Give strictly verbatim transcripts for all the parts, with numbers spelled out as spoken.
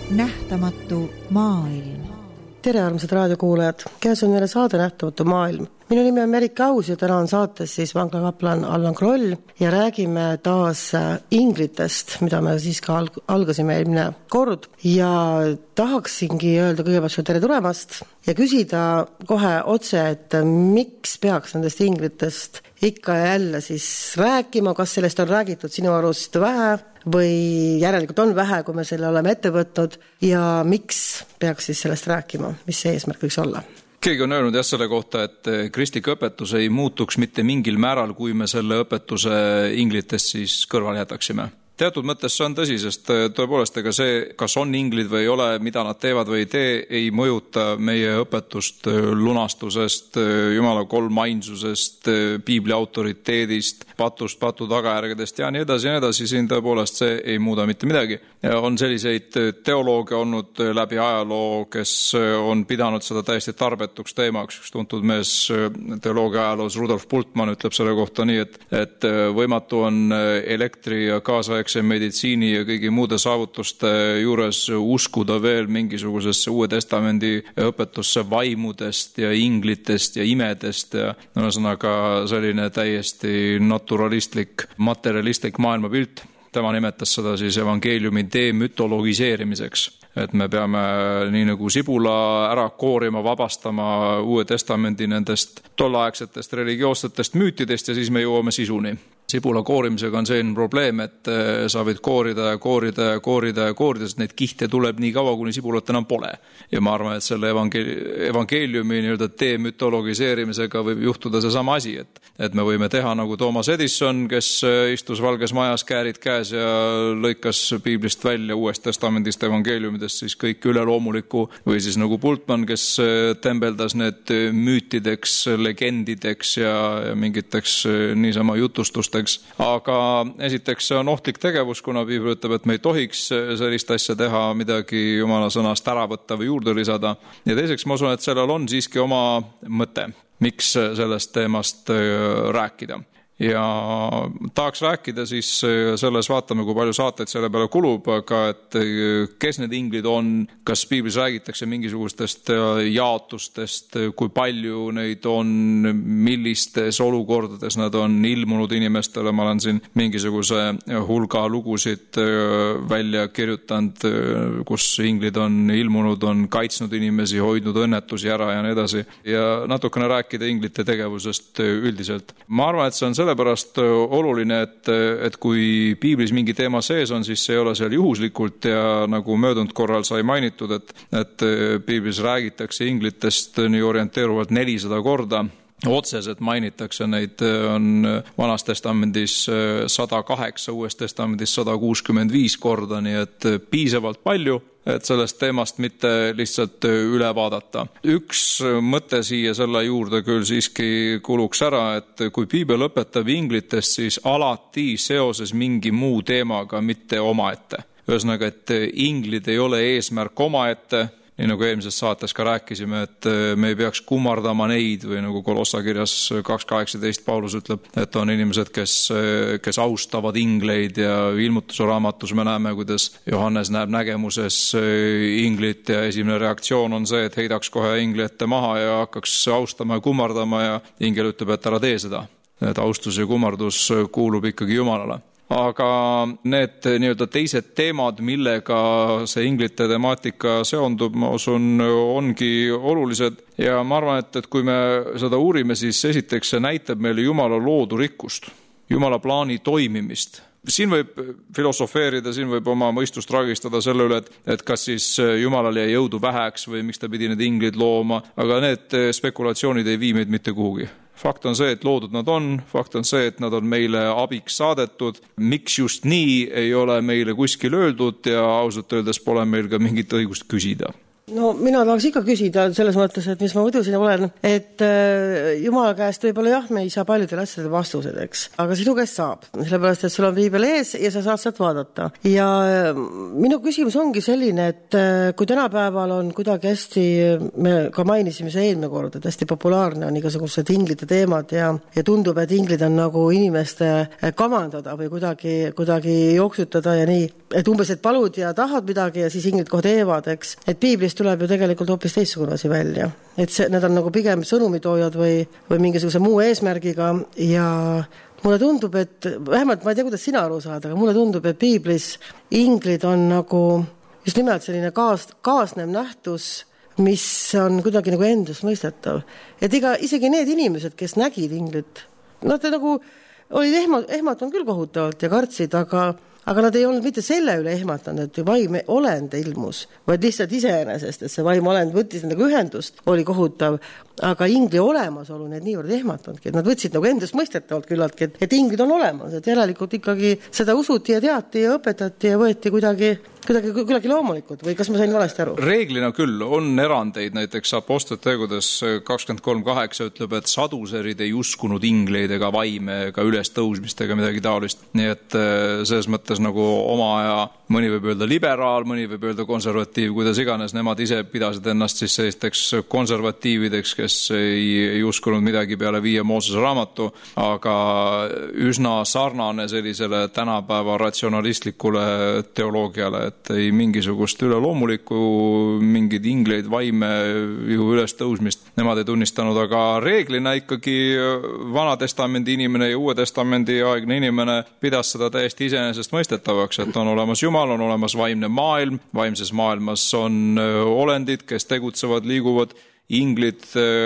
Nähtamatu maailm. Tere armsad raadiokuulajad, käes on jälle saade Nähtamatu maailm. Minu nimi on Merike Aus ja täna on saates siis vanglakaplan Allan Kroll ja räägime taas inglitest, mida me siis ka algasime eelmine kord ja tahaksingi öelda kõigepealt tere tulemast ja küsida kohe otse, et miks peaks nendest inglitest ikka ja jälle siis rääkima, kas sellest on räägitud sinu arust vähe või järelikult on vähe, kui me selle oleme ette võtnud ja miks peaks siis sellest rääkima, mis see eesmärk võiks olla? Keegi on öelnud jah selle kohta, et kristlik õpetus ei muutuks mitte mingil määral, kui me selle õpetuse inglitest siis kõrval jätaksime. Teatud mõttes see on tõsi, sest tõepoolest ega see, kas on inglid või ei ole, mida nad teevad või ei tee, ei mõjuta meie õpetust lunastusest, Jumala kolmainsusest, piibli autoriteedist, patust, patu tagajärgedest ja nii edasi ja nii edasi. Siin tõepoolest see ei muuda mitte midagi. On selliseid teolooge olnud läbi ajaloo, kes on pidanud seda täiesti tarbetuks teemaks. Üks tuntud mees teoloogia ajaloos Rudolf Bultmann ütleb selle kohta nii, et, et võimatu on elektri ja kaasaeg meditsiini ja kõigi muude saavutuste juures uskuda veel mingisugusesse Uue Testamendi õpetusse vaimudest ja inglitest ja imedest ja ühesõnaga selline täiesti naturalistlik, materialistlik maailmapilt. Tema nimetas seda siis evangeeliumi demütologiseerimiseks, et me peame nii nagu sibula ära koorima, vabastama Uue Testamendi nendest tolleaegsetest religioossetest müütidest ja siis me jõuame sisuni. Sibula koorimisega on selline probleem, et sa võid koorida ja koorida ja koorida ja koorida, sest neid kihte tuleb nii kaua, kuni sibulat enam pole. Ja ma arvan, et selle evangeeliumi nii-öelda demütologiseerimisega võib juhtuda see sama asi, et, et me võime teha nagu Thomas Edison, kes istus valges majas käärid käes ja lõikas piiblist välja Uuest Testamendist evangeeliumidest siis kõik üleloomulikku või siis nagu Bultmann, kes tembeldas need müütideks, legendideks ja, ja mingiteks niisama jutustust. Aga esiteks see on ohtlik tegevus, kuna piibel ütleb, et me ei tohiks sellist asja teha, midagi Jumala sõnast ära võtta või juurde lisada. Ja teiseks ma usun, et sellel on siiski oma mõte, miks sellest teemast rääkida. Ja tahaks rääkida siis selles, vaatame, kui palju saateid selle peale kulub, aga et kes need inglid on, kas piiblis räägitakse mingisugustest jaotustest, kui palju neid on, millistes olukordades nad on ilmunud inimestele. Ma olen siin mingisuguse hulga lugusid välja kirjutanud, kus inglid on ilmunud, on kaitsnud inimesi, hoidnud õnnetusi ära ja nii edasi. Ja natukene rääkida inglite tegevusest üldiselt. Ma arvan, et see on sellepärast oluline, et, et kui piiblis mingi teema sees on, siis see ei ole seal juhuslikult ja nagu möödunud korral sai mainitud, et, et piiblis räägitakse inglitest nii orienteeruvalt nelisada korda. Otseselt mainitakse neid on Vanas Testamendis sada kaheksa, Uues Testamendis sada kuuskümmend viis korda, nii et piisavalt palju, et sellest teemast mitte lihtsalt üle vaadata. Üks mõte siia selle juurde küll siiski kuluks ära, et kui piibel õpetab inglitest, siis alati seoses mingi muu teemaga, mitte omaette. Ühesõnaga, et inglid ei ole eesmärk omaette, nii nagu eelmises saates ka rääkisime, et me ei peaks kummardama neid või nagu Kolossa kirjas kaks kaheksateist Paulus ütleb, et on inimesed, kes, kes austavad ingleid ja ilmutuse raamatus me näeme, kuidas Johannes näeb nägemuses inglit ja esimene reaktsioon on see, et heidaks kohe ingli ette maha ja hakkaks austama ja kummardama ja ingel ütleb, et ära tee seda. Et austus ja kummardus kuulub ikkagi Jumalale. Aga need nii-öelda teised teemad, millega see inglite temaatika seondub, ma usun, ongi olulised. Ja ma arvan, et, et kui me seda uurime, siis esiteks see näitab meile Jumala loodu rikkust, Jumala plaani toimimist. Siin võib filosofeerida, siin võib oma mõistust ragistada selle üle, et, et kas siis Jumalal jäi jõudu väheks või miks ta pidi need inglid looma, aga need spekulatsioonid ei vii meid mitte kuhugi. Fakt on see, et loodud nad on, fakt on see, et nad on meile abiks saadetud. Miks just nii ei ole meile kuskil öeldud ja ausalt öeldes pole meil ka mingit õigust küsida. No mina tahaks ikka küsida selles mõttes, et mis ma muidu siin olen, et äh, Jumala käest võib-olla jah, me ei saa paljudele asjadele vastused, eks, aga sinu käest saab, sellepärast, et sul on piibel ees ja sa saad sealt vaadata. Ja äh, minu küsimus ongi selline, et äh, kui tänapäeval on kuidagi hästi, me ka mainisime see eelmine kord, et hästi populaarne on igasugused inglite teemad ja, ja tundub, et inglid on nagu inimeste kamandada või kuidagi, kuidagi jooksutada ja nii, et umbes, et palud ja tahad midagi ja siis inglid kohe teevad, eks, et piiblist tuleb ju tegelikult hoopis teistsugune asi välja. Et see, need on nagu pigem sõnumitoojad või, või mingisuguse muu eesmärgiga ja mulle tundub, et vähemalt ma ei tea, kuidas sina aru saad, aga mulle tundub, et piiblis inglid on nagu just nimelt selline kaas, kaasnev nähtus, mis on kuidagi nagu endusmõistetav. Et iga, isegi need inimesed, kes nägid inglit, nad nagu olid ehmat, ehmatunud küll kohutavalt ja kartsid, aga Aga nad ei olnud mitte selle üle ehmatanud, et vaim olend ilmus, vaid lihtsalt iseenesest, et see vaim olend võttis nendega ühendust, oli kohutav, aga ingli olemasolu need niivõrd ehmatanudki, et nad võtsid nagu endast mõistetavalt küllaltki, et, et inglid on olemas, et järelikult ikkagi seda usuti ja teati ja õpetati ja võeti kuidagi, kuidagi, kuidagi loomulikult või kas ma sain valesti aru? Reeglina küll, on erandeid, näiteks Apostlite tegudes kakskümmend kolm kaheksa ütleb, et saduserid ei uskunud ingleid ega vaime ega ülestõusmist ega midagi taolist, nii et selles mõttes nagu oma aja, mõni võib öelda liberaal, mõni võib öelda konservatiiv, kuidas iganes, nemad ise pidasid ennast siis sellisteks konservatiivideks, kes ei, ei uskunud midagi peale viie Moosese raamatu, aga üsna sarnane sellisele tänapäeva ratsionalistlikule teoloogiale, et ei mingisugust üleloomulikku, mingid ingleid, vaime, ju ülestõusmist, nemad ei tunnistanud, aga reeglina ikkagi Vana Testamendi inimene ja Uue Testamendi aegne inimene pidas seda täiesti iseenesest mõistetavaks, et on olemas Jumal, on olemas vaimne maailm, vaimses maailmas on olendid, kes tegutsevad, liiguvad, inglid,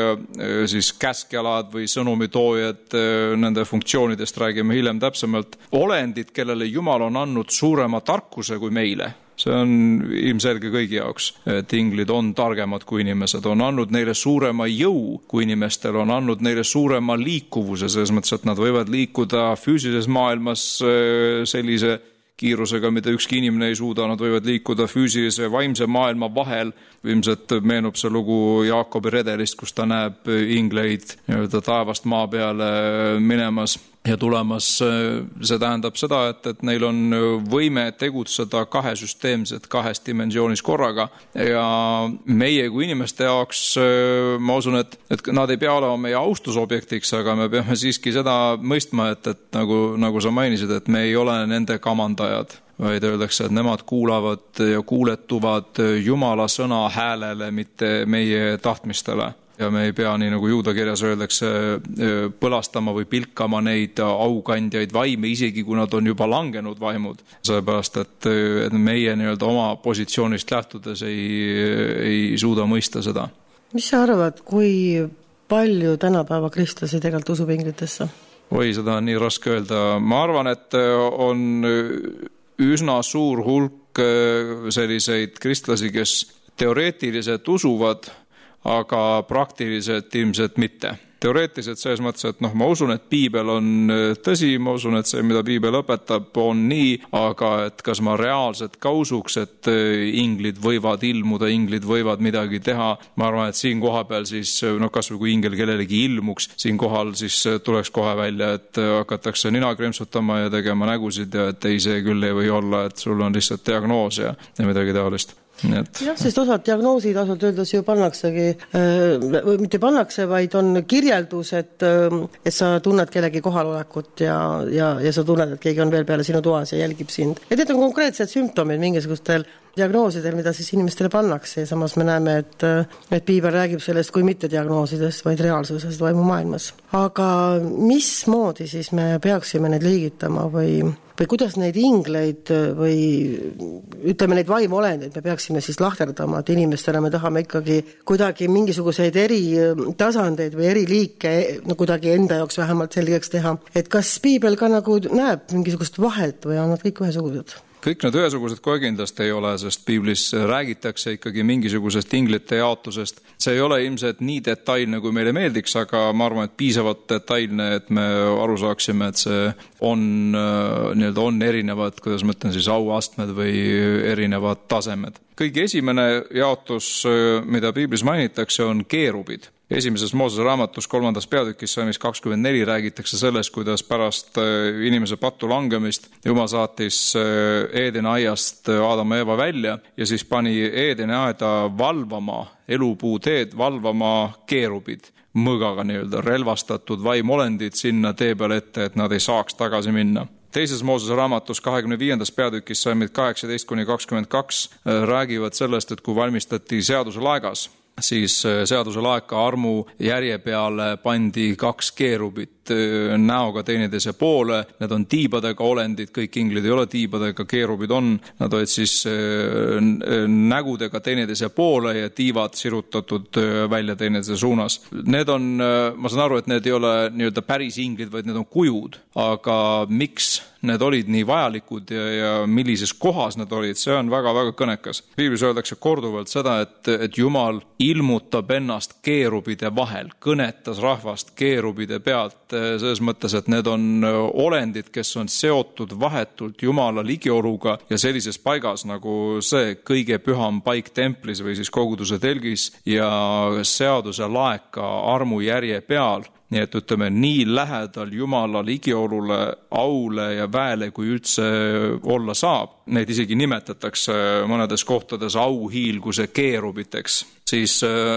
siis käskjalad või sõnumitoojad, nende funktsioonidest räägime hiljem täpsemalt, olendid, kellele Jumal on andnud suurema tarkuse kui meile. See on ilmselge kõigi jaoks, et inglid on targemad kui inimesed, on andnud neile suurema jõu kui inimestel, on andnud neile suurema liikuvuse, selles mõttes, et nad võivad liikuda füüsilises maailmas sellise kiirusega, mida ükski inimene ei suuda, nad võivad liikuda füüsilise ja vaimse maailma vahel. Ilmselt meenub see lugu Jaakobi redelist, kus ta näeb ingleid taevast maa peale minemas ja tulemas. See tähendab seda, et, et neil on võime tegutseda kahe süsteemset kahes dimensioonis korraga ja meie kui inimeste jaoks ma usun, et, et nad ei pea olema meie austusobjektiks, aga me peame siiski seda mõistma, et, et nagu, nagu sa mainisid, et me ei ole nende kamandajad, vaid öeldakse, et nemad kuulavad ja kuuletuvad Jumala sõna häälele, mitte meie tahtmistele. Ja me ei pea, nii nagu juuda kirjas öeldakse, põlastama või pilkama neid aukandjaid vaime, isegi kui nad on juba langenud vaimud. Sellepärast, et, et meie nii-öelda oma positsioonist lähtudes ei, ei suuda mõista seda. Mis sa arvad, kui palju tänapäeva kristlasi tegelikult usub inglitesse? Oi, seda on nii raske öelda. Ma arvan, et on üsna suur hulk selliseid kristlasi, kes teoreetiliselt usuvad, aga praktiliselt ilmselt mitte. Teoreetiliselt selles mõttes, et noh, ma usun, et piibel on tõsi, ma usun, et see, mida piibel õpetab, on nii, aga et kas ma reaalselt ka usuks, et inglid võivad ilmuda, inglid võivad midagi teha, ma arvan, et siin koha peal siis, noh, kas või kui ingel kellelegi ilmuks, siin kohal siis tuleks kohe välja, et hakatakse nina kremsutama ja tegema nägusid ja et ei, see küll ei või olla, et sul on lihtsalt diagnoos ja, ja midagi taolist. Et... jah, sest osad diagnoosid osalt öeldes ju pannaksegi, või mitte pannakse, vaid on kirjeldus, et, et sa tunned kellegi kohalolekut ja, ja, ja sa tunned, et keegi on veel peale sinu toas ja jälgib sind. Et need on konkreetsed sümptomid mingisugustel diagnoosidel, mida siis inimestele pannakse ja samas me näeme, et, et piibel räägib sellest kui mitte diagnoosidest, vaid reaalsusest vaimu maailmas. Aga mismoodi siis me peaksime neid liigitama või, või kuidas neid ingleid või ütleme neid vaimuolendeid me peaksime siis lahterdama, et inimestele me tahame ikkagi kuidagi mingisuguseid eri tasandeid või eri liike no, kuidagi enda jaoks vähemalt selgeks teha. Et kas piibel ka nagu näeb mingisugust vahet või on nad kõik ühesugused? kõik need ühesugused kohe kindlasti ei ole, sest piiblis räägitakse ikkagi mingisugusest inglite jaotusest. See ei ole ilmselt nii detailne, kui meile meeldiks, aga ma arvan, et piisavalt detailne, et me aru saaksime, et see on, nii-öelda on erinevad, kuidas ma ütlen siis, auastmed või erinevad tasemed. Kõige esimene jaotus, mida piiblis mainitakse, on keerubid. Esimeses Moosese raamatus kolmandas peatükis salmis kakskümmend neli räägitakse sellest, kuidas pärast inimese pattu langemist Jumal saatis Eedeni aiast Aadam ja Eeva välja ja siis pani Eedeni aeda valvama, elupuu teed valvama keerubid, mõgaga nii-öelda relvastatud vaimolendid sinna tee peale ette, et nad ei saaks tagasi minna. Teises Moosese raamatus kahekümne viiendas peatükis salmid kaheksateist kuni kakskümmend kaks räägivad sellest, et kui valmistati seaduse laegas, siis seaduse laeka armu järje peale pandi kaks keerubit näoga teineteise poole. Need on tiibadega olendid, kõik inglid ei ole tiibadega, keerubid on. Nad olid siis nägudega teineteise poole ja tiivad sirutatud välja teineteise suunas. Need on, ma saan aru, et need ei ole nii-öelda päris inglid, vaid need on kujud. Aga miks need olid nii vajalikud ja, ja millises kohas need olid, see on väga-väga kõnekas. Piiblis öeldakse korduvalt seda, et, et Jumal ilmutab ennast keerubide vahel, kõnetas rahvast keerubide pealt, selles mõttes, et need on olendid, kes on seotud vahetult Jumala ligioluga ja sellises paigas nagu see kõige püham paik templis või siis koguduse telgis ja seaduse laeka armujärje peal. Nii et ütleme, nii lähedal Jumala ligiolule, aule ja väele, kui üldse olla saab. Neid isegi nimetatakse mõnedes kohtades auhiilguse keerubiteks. Siis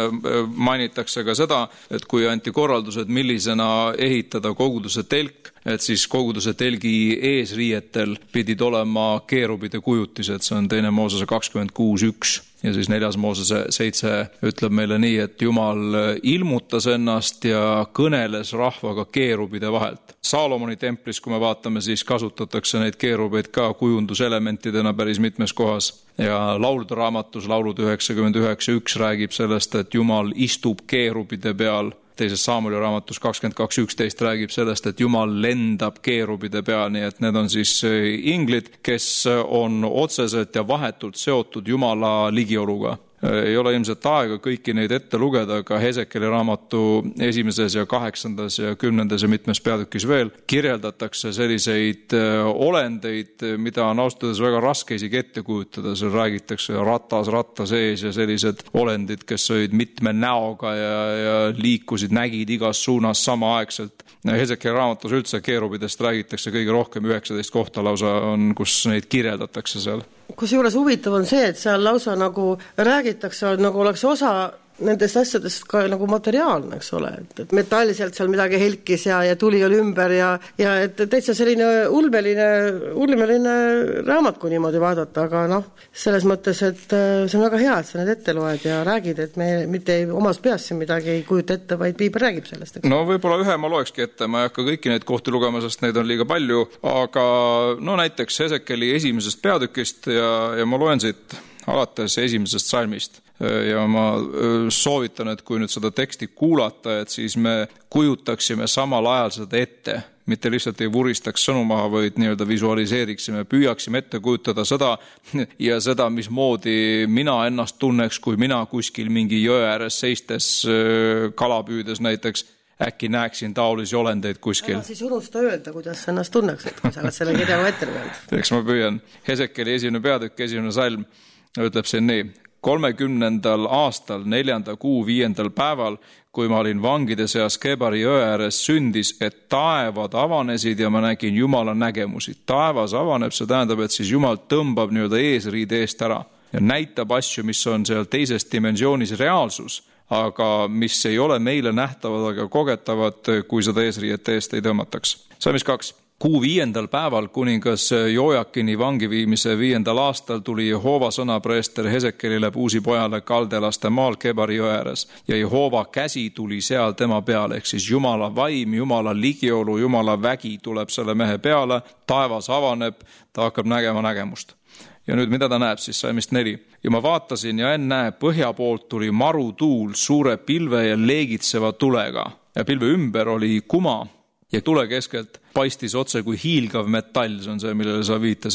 mainitakse ka seda, et kui anti korraldused, millisena ehitada koguduse telk, et siis koguduse telgi eesriietel pidid olema keerubide kujutised. See on teine Moosese kakskümmend kuus üks. Ja siis neljas Moosese seitse ütleb meile nii, et Jumal ilmutas ennast ja kõneles rahvaga keerubide vahelt. Saalomoni templis, kui me vaatame, siis kasutatakse neid keerubeid ka kujunduselementidena päris mitmes kohas. Ja laulude raamatus laulud üheksakümmend üheksa üks räägib sellest, et Jumal istub keerubide peal. Teises Saamuli raamatus kakskümmend kaks üksteist räägib sellest, et Jumal lendab keerubide peal, nii et need on siis inglid, kes on otseselt ja vahetult seotud Jumala ligioluga. Ei ole ilmselt aega kõiki neid ette lugeda, aga Hesekeli raamatu esimeses ja kaheksandas ja kümnendas ja mitmes peatükis veel kirjeldatakse selliseid olendeid, mida on austades väga raske isegi ette kujutada. Seal räägitakse ratas, ratta sees ja sellised olendid, kes olid mitme näoga ja, ja liikusid, nägid igas suunas samaaegselt. Hesekeli raamatus üldse keerubidest räägitakse kõige rohkem, üheksateist kohta lausa on, kus neid kirjeldatakse seal. Kusjuures huvitav on see, et seal lausa nagu räägitakse, nagu oleks osa nendest asjadest ka nagu materiaalne, eks ole, et, et metalliselt seal midagi helkis ja, ja tuli oli ümber ja, ja et täitsa selline ulmeline, ulmeline raamat, kui niimoodi vaadata, aga noh, selles mõttes, et see on väga hea, et sa need ette loed ja räägid, et me mitte omas peas siin midagi ei kujuta ette, vaid piibel räägib sellest. Eks? No võib-olla ühe ma loekski ette, ma ei hakka kõiki neid kohti lugema, sest neid on liiga palju, aga no näiteks Hesekeli esimesest peatükist ja, ja ma loen siit alates esimesest salmist. Ja ma soovitan, et kui nüüd seda teksti kuulata, et siis me kujutaksime samal ajal seda ette, mitte lihtsalt ei vuristaks sõnu maha, vaid nii-öelda visualiseeriksime, püüaksime ette kujutada seda ja seda, mismoodi mina ennast tunneks, kui mina kuskil mingi jõe ääres seistes kalapüüdes näiteks, äkki näeksin taolisi olendeid kuskil. Aga siis unusta öelda, kuidas ennast tunneks, et kui sa oled selle kirja ette löönud. Eks ma püüan. Hesekeli esimene peatükk, esimene salm ütleb siin nii. kolmekümnendal aastal, neljanda kuu viiendal päeval, kui ma olin vangide seas Kebari jõe ääres, sündis, et taevad avanesid ja ma nägin Jumala nägemusi. Taevas avaneb, see tähendab, et siis Jumal tõmbab nii-öelda eesriide eest ära ja näitab asju, mis on seal teises dimensioonis reaalsus, aga mis ei ole meile nähtavad, aga kogetavad, kui seda eesriiet eest ei tõmmataks. Salmis kaks. Kuu viiendal päeval kuningas Jojakini vangiviimise viiendal aastal tuli Jehova sõnapreester Hesekelile Puusi pojale Kaldelaste maal Kebari jõe ääres ja Jehova käsi tuli seal tema peale, ehk siis Jumala vaim, Jumala ligiolu, Jumala vägi tuleb selle mehe peale, taevas avaneb, ta hakkab nägema nägemust. Ja nüüd mida ta näeb siis salmist neli. Ja ma vaatasin ja enne põhja poolt tuli marutuul suure pilve ja leegitseva tulega ja pilve ümber oli kuma ja tule keskelt paistis otse kui hiilgav metall, see on see, millele sa viitasid.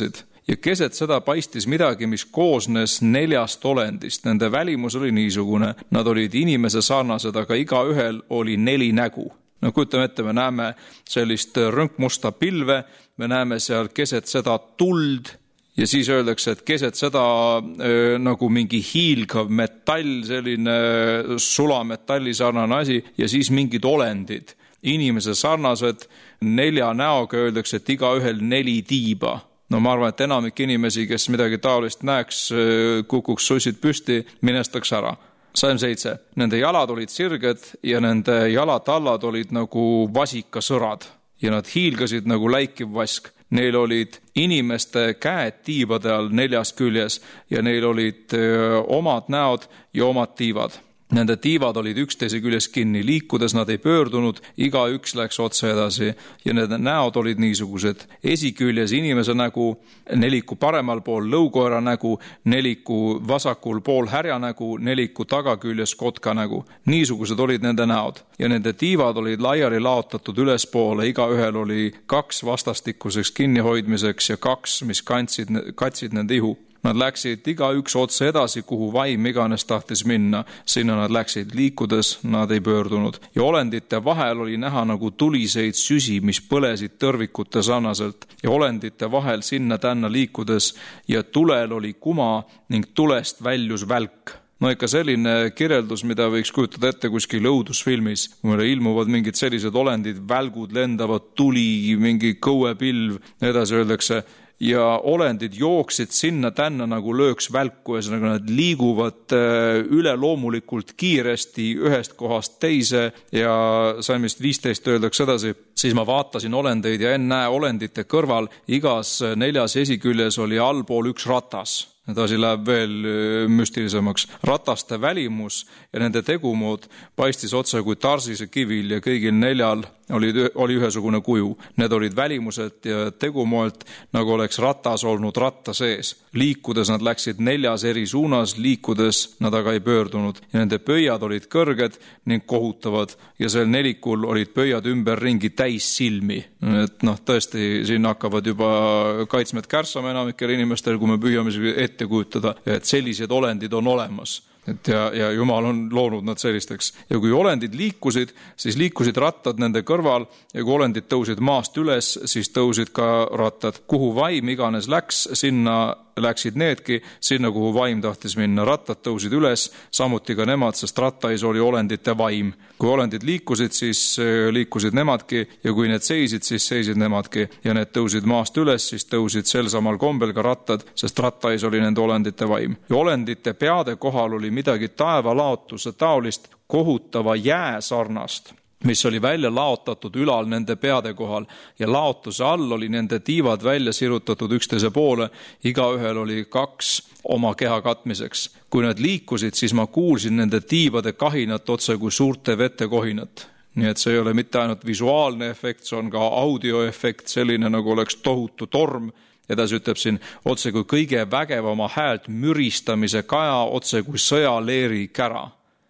ja keset seda paistis midagi, mis koosnes neljast olendist. Nende välimus oli niisugune, nad olid inimese sarnased, aga iga ühel oli neli nägu. No kujutame ette, me näeme sellist rõnkmusta pilve, me näeme seal keset seda tuld ja siis öeldakse, et keset seda äh, nagu mingi hiilgav metall, selline sulametalli sarnane asi ja siis mingid olendid. Inimese sarnased nelja näoga öeldakse, et iga ühel neli tiiba. No ma arvan, et enamik inimesi, kes midagi taolist näeks, kukuks sussid püsti, minestaks ära. Salm seitse. Nende jalad olid sirged ja nende jalatallad olid nagu vasikasõrad ja nad hiilgasid nagu läikiv vask. Neil olid inimeste käed tiibade all neljas küljes ja neil olid öö, omad näod ja omad tiivad. Nende tiivad olid üksteise küljes kinni, liikudes nad ei pöördunud, iga üks läks otse edasi ja nende näod olid niisugused. Esiküljes inimese nägu, neliku paremal pool lõukoera nägu, neliku vasakul pool härja nägu, neliku tagaküljes kotka nägu. Niisugused olid nende näod ja nende tiivad olid laiali laotatud ülespoole, iga ühel oli kaks vastastikuseks kinnihoidmiseks ja kaks, mis kandsid, katsid nende ihu. Nad läksid iga üks otse edasi, kuhu vaim iganes tahtis minna. Sinna nad läksid liikudes, nad ei pöördunud. Ja olendite vahel oli näha nagu tuliseid süsi, mis põlesid tõrvikute sarnaselt. Ja olendite vahel sinna tänna liikudes ja tulel oli kuma ning tulest väljus välk. No ikka selline kirjeldus, mida võiks kujutada ette kuskil õudusfilmis. Kui meile ilmuvad mingid sellised olendid, välgud lendavad, tuli, mingi kõuepilv, edasi öeldakse, ja olendid jooksid sinna tänna nagu lööks välku ja nagu nad liiguvad üleloomulikult kiiresti ühest kohast teise ja salmist viisteist öeldakse edasi. Siis ma vaatasin olendeid ja enne olendite kõrval igas neljas esiküljes oli allpool üks ratas. Need asi läheb veel müstilisemaks. Rataste välimus ja nende tegumood paistis otse kui tarsise kivil ja kõigil neljal oli, oli ühesugune kuju. Need olid välimused ja tegumoelt, nagu oleks ratas olnud ratta sees. Liikudes nad läksid neljas eri suunas, liikudes nad aga ei pöördunud. Ja nende pöiad olid kõrged ning kohutavad ja sel nelikul olid pöiad ümber ringi täis silmi. Et noh, tõesti, siin hakkavad juba kaitsmed kärssama enamikel inimestel, kui me püüame ette kujutada, et sellised olendid on olemas. Et ja, ja Jumal on loonud nad sellisteks. Ja kui olendid liikusid, siis liikusid rattad nende kõrval ja kui olendid tõusid maast üles, siis tõusid ka rattad. Kuhu vaim iganes läks, sinna läksid needki, sinna kuhu vaim tahtis minna. Rattad tõusid üles, samuti ka nemad, sest rattais oli olendite vaim. Kui olendid liikusid, siis liikusid nemadki ja kui need seisid, siis seisid nemadki. Ja need tõusid maast üles, siis tõusid sel samal kombel ka rattad, sest rattais oli nende olendite vaim. Ja olendite peade kohal oli midagi taevalaotuse taolist kohutava jää sarnast, mis oli välja laotatud ülal nende peade kohal ja laotuse all oli nende tiivad välja sirutatud üksteise poole, iga ühel oli kaks oma keha katmiseks. Kui nad liikusid, siis ma kuulsin nende tiivade kahinat otse kui suurte vete kohinat. Nii et see ei ole mitte ainult visuaalne efekt, see on ka audioefekt, selline nagu oleks tohutu torm. Edasi ütleb siin otse kui kõige vägevama häält müristamise kaja, otse kui sõjaleeri kära.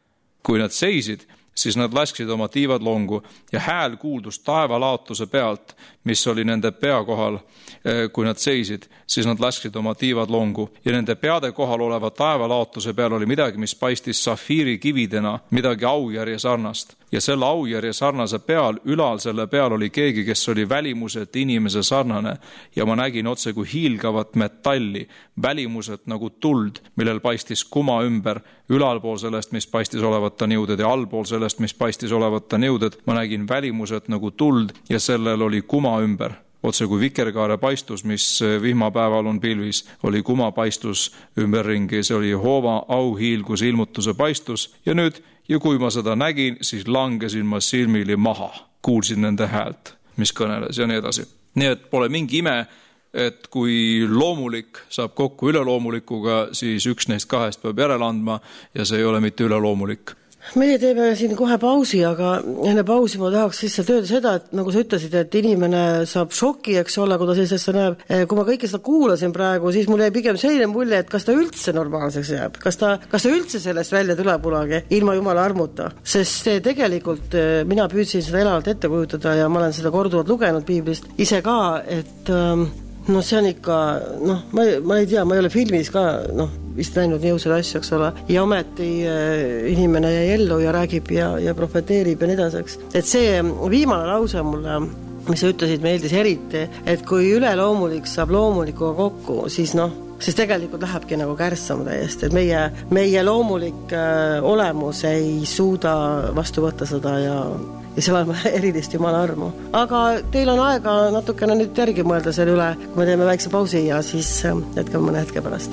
Kui nad seisid, siis nad lasksid oma tiivad longu ja hääl kuuldus taevalaotuse pealt, mis oli nende pea kohal. Kui nad seisid, siis nad lasksid oma tiivad longu ja nende peade kohal oleva taevalaotuse peal oli midagi, mis paistis safiiri kividena, midagi aujärje sarnast. Ja selle aujärje sarnase peal, ülal selle peal oli keegi, kes oli välimuselt inimese sarnane ja ma nägin otse kui hiilgavat metalli, välimuselt nagu tuld, millel paistis kuma ümber, ülalpool sellest, mis paistis olevat ta niuded ja allpool sellest, mis paistis olevat ta niuded, ma nägin välimuselt nagu tuld ja sellel oli kuma ümber. Otse kui vikerkaare paistus, mis vihmapäeval on pilvis, oli kuma paistus ümberringi, see oli Jehova auhiilgus ilmutuse paistus ja nüüd ja kui ma seda nägin, siis langesin ma silmili maha. Kuulsin nende häält, mis kõneles ja nii edasi. Nii et pole mingi ime, et kui loomulik saab kokku üleloomulikuga, siis üks neist kahest peab järele andma ja see ei ole mitte üleloomulik. Meie teeme siin kohe pausi, aga enne pausi ma tahaks lihtsalt öelda seda, et nagu sa ütlesid, et inimene saab šoki, eks ole, kui ta sellisesse näeb. Kui ma kõike seda kuulasin praegu, siis mul jäi pigem selline mulje, et kas ta üldse normaalseks jääb, kas ta, kas ta üldse sellest välja tuleb kunagi ilma Jumala armuta. Sest see tegelikult, mina püüdsin seda elavalt ette kujutada ja ma olen seda korduvalt lugenud piiblist ise ka, et no see on ikka, noh, ma, ma ei tea, ma ei ole filmis ka, noh, vist näinud niisuguseid asju, eks ole, ja ometi inimene jäi ellu ja räägib ja, ja profeteerib ja nii edaseks. Et see viimane lause mulle, mis sa ütlesid, meeldis eriti, et kui üleloomulik saab loomulikuga kokku, siis noh, siis tegelikult lähebki nagu kärssama täiesti, et meie, meie loomulik äh, olemus ei suuda vastu võtta seda ja ja seal on erilist jumala armu. Aga teil on aega natukene nüüd järgi mõelda selle üle, kui me teeme väikse pausi ja siis jätkame mõne hetke pärast.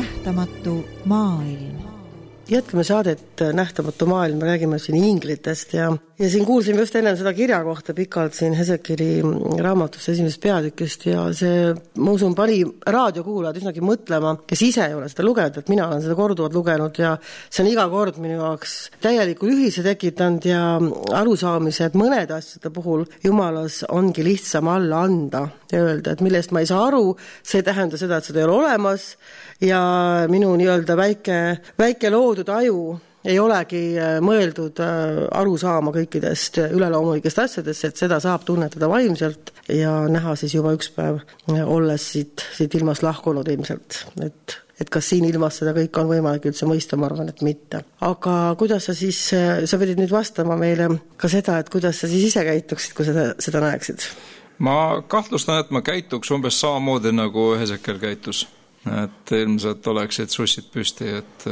nähtamatu maailm. Jätkame saadet Nähtamatu maailm, räägime siin inglitest ja, ja siin kuulsime just ennem seda kirja kohta pikalt siin Hesekeli raamatus esimesest peatükist ja see, ma usun, pani raadiokuulajad üsnagi mõtlema, kes ise ei ole seda lugenud, et mina olen seda korduvalt lugenud ja see on iga kord minu jaoks täieliku ühise tekitanud ja arusaamise, et mõned asjade puhul Jumalas ongi lihtsam alla anda ja öelda, et millest ma ei saa aru, see ei tähenda seda, et seda ei ole olemas ja minu nii-öelda väike, väike loodud aju ei olegi mõeldud aru saama kõikidest üleloomulikest asjadest, et seda saab tunnetada vaimselt ja näha siis juba üks päev olles siit, siit ilmast lahkunud ilmselt, et et kas siin ilmas seda kõik on võimalik üldse mõista, ma arvan, et mitte. Aga kuidas sa siis, sa pidid nüüd vastama meile ka seda, et kuidas sa siis ise käituksid, kui seda, seda näeksid? Ma kahtlustan, et ma käituks umbes samamoodi nagu Hesekel käitus. Et ilmselt oleksid sussid püsti, et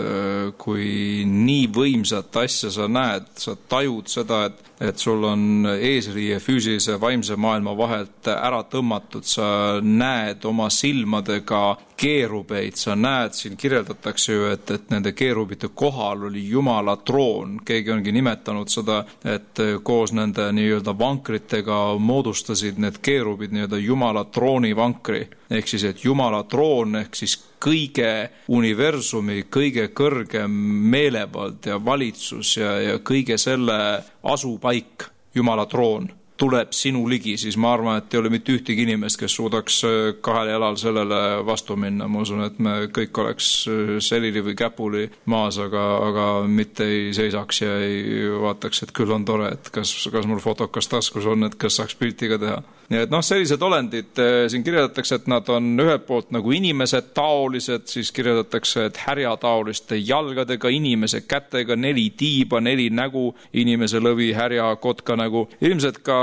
kui nii võimsat asja sa näed, sa tajud seda, et, et sul on eesriie füüsilise vaimse maailma vahelt ära tõmmatud, sa näed oma silmadega keerubeid, sa näed, siin kirjeldatakse ju, et, et nende keerubite kohal oli Jumala troon. Keegi ongi nimetanud seda, et koos nende nii-öelda vankritega moodustasid need keerubid nii-öelda Jumala trooni vankri. Ehk siis, et Jumala troon, ehk siis kõige universumi, kõige kõrgem meelevald ja valitsus ja, ja kõige selle asupaik, Jumala troon, tuleb sinu ligi, siis ma arvan, et ei ole mitte ühtegi inimest, kes suudaks kahel jalal sellele vastu minna. Ma usun, et me kõik oleks selili või käpuli maas, aga, aga mitte ei seisaks ja ei vaataks, et küll on tore, et kas, kas mul fotokas taskus on, et kas saaks piltiga teha. Nii et noh, sellised olendid, siin kirjeldatakse, et nad on ühelt poolt nagu inimesed taolised, siis kirjeldatakse, et härja taoliste jalgadega, inimese kätega, neli tiiba, neli nägu, inimese lõvi, härja, kotka nägu. Ilmselt ka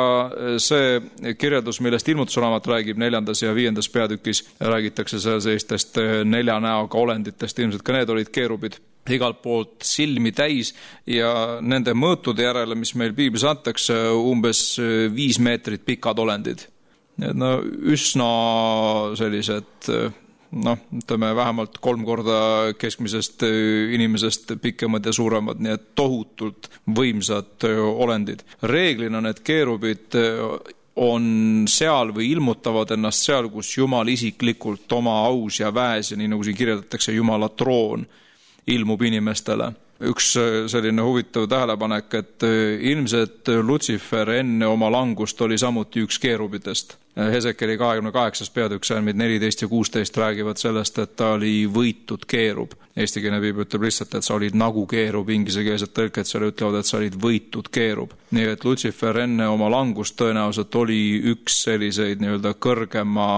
see kirjeldus, millest ilmutusraamat räägib neljandas ja viiendas peatükis, räägitakse seal sellistest nelja näoga olenditest, ilmselt ka need olid keerubid igalt poolt silmi täis ja nende mõõtude järele, mis meil piiblis antakse, umbes viis meetrit pikad olendid. No, üsna sellised, noh, ütleme vähemalt kolm korda keskmisest inimesest pikemad ja suuremad, nii et tohutult võimsad olendid. Reeglina need keerubid on seal või ilmutavad ennast seal, kus Jumal isiklikult oma aus ja väes ja nii nagu siin kirjeldatakse Jumala troon ilmub inimestele. Üks selline huvitav tähelepanek, et ilmselt Lutsifer enne oma langust oli samuti üks keerubidest. Hesekeli kahekümne kaheksas peatükk, salmid neliteist ja kuusteist räägivad sellest, et ta oli võitud keerub. Eestikeelne piibel ütleb lihtsalt, et sa olid nagu keerub, inglisekeelsed tõlked seal ütlevad, et sa olid võitud keerub. Nii et Lutsifer enne oma langust tõenäoliselt oli üks selliseid nii-öelda kõrgema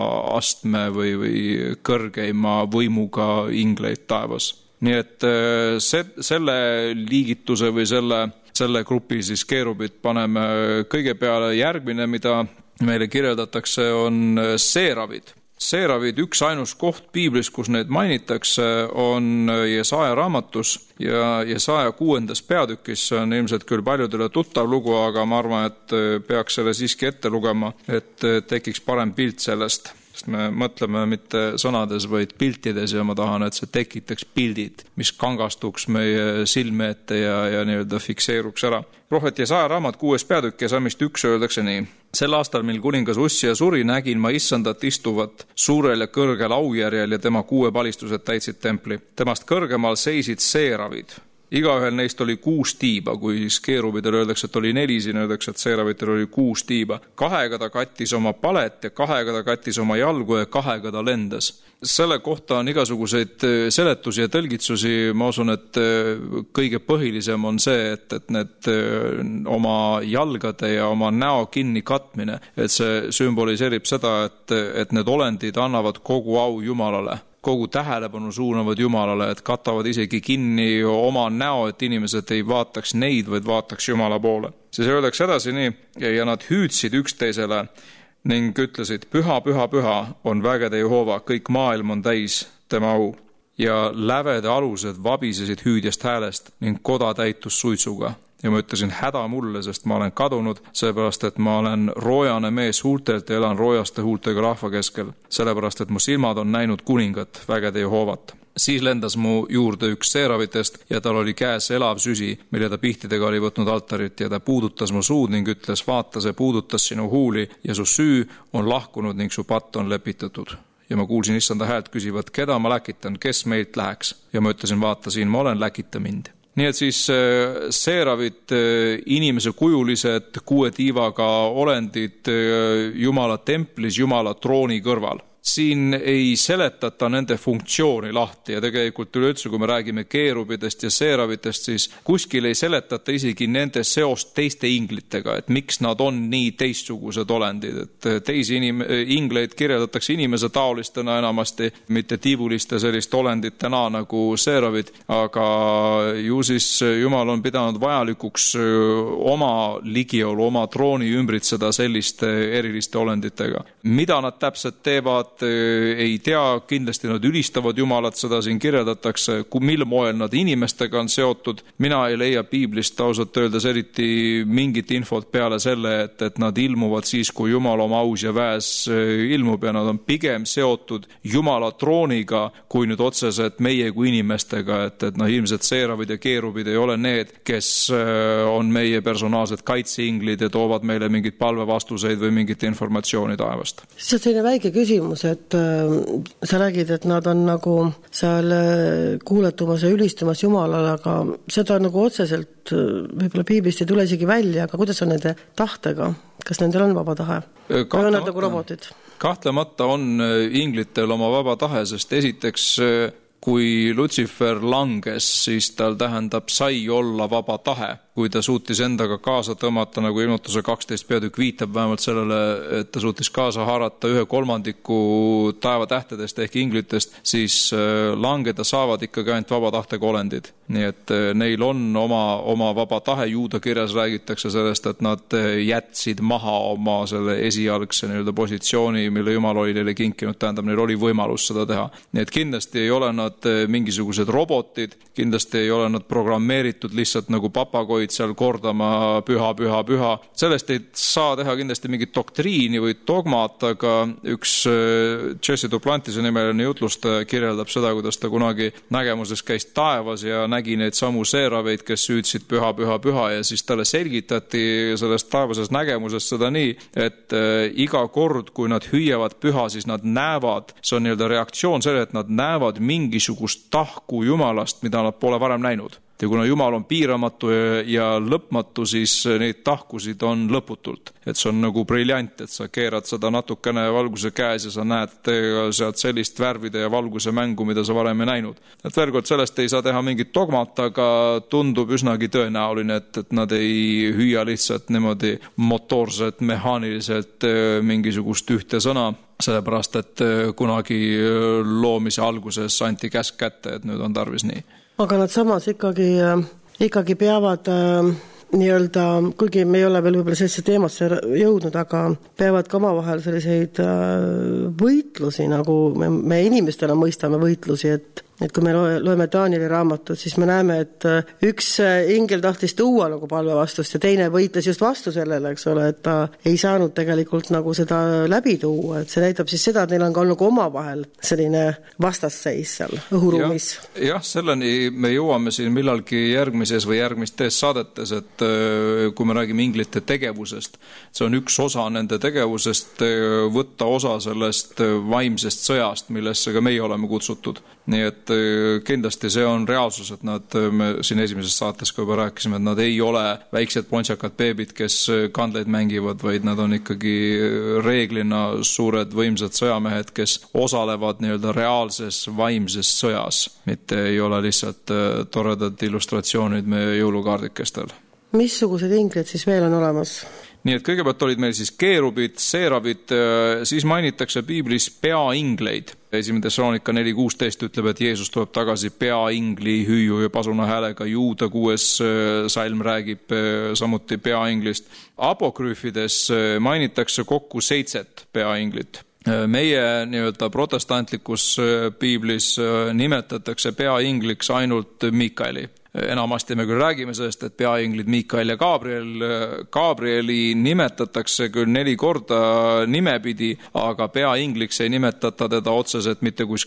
astme või, või kõrgeima võimuga ingleid taevas. Nii et se, selle liigituse või selle, selle grupi siis keerubid paneme kõige peale. Järgmine, mida meile kirjeldatakse, on seeravid. Seeravid, üks ainus koht piiblis, kus neid mainitakse, on Jesaja raamatus ja Jesaja kuuendas peatükis. See on ilmselt küll paljudele tuttav lugu, aga ma arvan, et peaks selle siiski ette lugema, et tekiks parem pilt sellest. Me mõtleme mitte sõnades, vaid piltides ja ma tahan, et see tekitaks pildid, mis kangastuks meie silme ette ja, ja nii-öelda fikseeruks ära. Prohvet Jesaja raamat kuues peatükk ja salmist üks öeldakse nii. Sel aastal, mil kuningas Ussia suri, nägin ma issandat istuvat suurel ja kõrgel aujärjel ja tema kuue palistused täitsid templi. Temast kõrgemal seisid seeravid. Igaühel neist oli kuus tiiba, kui keerubidel öeldakse, et oli neli, siin öeldakse, et seeravitel oli kuus tiiba. Kahega ta kattis oma palet ja kahega ta kattis oma jalgu ja kahega ta lendas. Selle kohta on igasuguseid seletusi ja tõlgitsusi. Ma usun, et kõige põhilisem on see, et, et need oma jalgade ja oma näo kinni katmine, et see sümboliseerib seda, et, et need olendid annavad kogu au Jumalale. Kogu tähelepanu suunavad Jumalale, et katavad isegi kinni oma näo, et inimesed ei vaataks neid, vaid vaataks Jumala poole. Siis öeldakse edasi nii, ja nad hüüdsid üksteisele ning ütlesid, püha, püha, püha on vägede Jehova, kõik maailm on täis tema au. Ja lävede alused vabisesid hüüdjast häälest ning koda täitus suitsuga. Ja ma ütlesin, häda mulle, sest ma olen kadunud, sellepärast, et ma olen roojane mees huultelt ja elan roojaste huultega rahva keskel, sellepärast, et mu silmad on näinud kuningat, vägede Jehovat. siis lendas mu juurde üks seeravitest ja tal oli käes elav süsi, mille ta pihtidega oli võtnud altarit ja ta puudutas mu suud ning ütles, vaata, see puudutas sinu huuli ja su süü on lahkunud ning su patt on lepitatud. Ja ma kuulsin issanda häält küsivat, keda ma läkitan, kes meilt läheks. Ja ma ütlesin, vaata siin, ma olen, läkita mind. Nii et siis seeravid, inimese kujulised, kuue tiivaga olendid Jumala templis, Jumala trooni kõrval. Siin ei seletata nende funktsiooni lahti ja tegelikult üleüldse, kui me räägime keerubidest ja seeravitest, siis kuskil ei seletata isegi nende seost teiste inglitega, et miks nad on nii teistsugused olendid. Et teisi inim- ingleid kirjeldatakse inimese taolistena enamasti, mitte tiivuliste sellist olenditena nagu seeravid, aga ju siis Jumal on pidanud vajalikuks oma ligiolu, oma trooni ümbritseda selliste eriliste olenditega. Mida nad täpselt teevad, ei tea, kindlasti nad ülistavad Jumalat, seda siin kirjeldatakse, mil moel nad inimestega on seotud. Mina ei leia piiblist ausalt öeldes eriti mingit infot peale selle, et, et nad ilmuvad siis, kui Jumal oma aus ja väes ilmub ja nad on pigem seotud Jumala trooniga, kui nüüd otseselt meie kui inimestega, et, et noh, ilmselt seeravid ja keerubid ei ole need, kes on meie personaalsed kaitseinglid ja toovad meile mingit palvevastuseid või mingit informatsiooni taevast. See on selline väike küsimus, et äh, sa räägid, et nad on nagu seal kuuletumas ja ülistumas Jumalale, aga seda nagu otseselt võib-olla piiblist ei tule isegi välja, aga kuidas on nende tahtega? Kas nendel on vaba tahe? Või on nad nagu robotid? Kahtlemata on inglitel oma vaba tahe, sest esiteks kui Lutsifer langes, siis tal tähendab sai olla vaba tahe. Kui ta suutis endaga kaasa tõmmata, nagu ilmutuse kaksteist peatükk viitab vähemalt sellele, et ta suutis kaasa haarata ühe kolmandiku taevatähtedest ehk inglitest, siis langeda saavad ikkagi ainult vaba tahtega olendid. Nii et neil on oma, oma vaba tahe. Juuda kirjas räägitakse sellest, et nad jätsid maha oma selle esialgse nii-öelda positsiooni, mille Jumal oli neile kinkinud, tähendab, neil oli võimalus seda teha. Nii et kindlasti ei ole nad mingisugused robotid, kindlasti ei ole nad programmeeritud lihtsalt nagu papagoid seal kordama püha, püha, püha. Sellest ei saa teha kindlasti mingit doktriini või dogmat, aga üks Jesse Duplantise nimeline jutlustaja kirjeldab seda, kuidas ta kunagi nägemuses käis taevas ja nägi neid samu seeraveid, kes süüdsid püha, püha, püha ja siis talle selgitati sellest taevases nägemuses seda nii, et iga kord, kui nad hüüavad püha, siis nad näevad, see on nii-öelda reaktsioon selle, et nad näevad mingisugust tahku Jumalast, mida nad pole varem näinud. Ja kuna Jumal on piiramatu ja lõpmatu, siis neid tahkusid on lõputult. Et see on nagu briljant, et sa keerad seda natukene valguse käes ja sa näed sealt sellist värvide ja valguse mängu, mida sa varem ei näinud. Et veel kord sellest ei saa teha mingit dogmat, aga tundub üsnagi tõenäoline, et, et nad ei hüüa lihtsalt niimoodi motoorselt, mehaaniliselt mingisugust ühte sõna, sellepärast, et kunagi loomise alguses anti käsk kätte, et nüüd on tarvis nii. Aga nad samas ikkagi, ikkagi peavad äh, nii-öelda, kuigi me ei ole veel võib-olla sellise teemasse jõudnud, aga peavad ka omavahel selliseid äh, võitlusi, nagu me, me inimestena mõistame võitlusi, et et kui me loeme Danieli raamatut, siis me näeme, et üks ingel tahtis tuua nagu palvevastust ja teine võitles just vastu sellele, eks ole, et ta ei saanud tegelikult nagu seda läbi tuua, et see näitab siis seda, et neil on ka nagu omavahel selline vastasseis seal õhuruumis. Ja, jah, selleni me jõuame siin millalgi järgmises või järgmistes saadetes, et kui me räägime inglite tegevusest, see on üks osa nende tegevusest võtta osa sellest vaimsest sõjast, millesse ka meie oleme kutsutud. Nii et kindlasti see on reaalsus, et nad, me siin esimeses saates ka juba rääkisime, et nad ei ole väiksed pontsakad beebid, kes kandleid mängivad, vaid nad on ikkagi reeglina suured võimsad sõjamehed, kes osalevad nii-öelda reaalses vaimses sõjas, mitte ei ole lihtsalt toredad illustratsioonid meie jõulukaardikestel. Missugused inglid siis veel on olemas? Nii et kõigepealt olid meil siis keerubid, seeravid, siis mainitakse piiblis peaingleid. Esimene Thessalonika neli kuusteist ütleb, et Jeesus tuleb tagasi peaingli hüüu ja pasuna häälega. Juuda kuues salm räägib samuti peainglist. Apokrüüfides mainitakse kokku seitset peainglit. Meie nii-öelda protestantlikus piiblis nimetatakse peaingliks ainult Mikaeli. Enamasti me küll räägime sellest, et peainglid Mikael ja Gabriel, Gabrieli nimetatakse küll neli korda nimepidi, aga peaingliks ei nimetata teda otseselt mitte kuskil.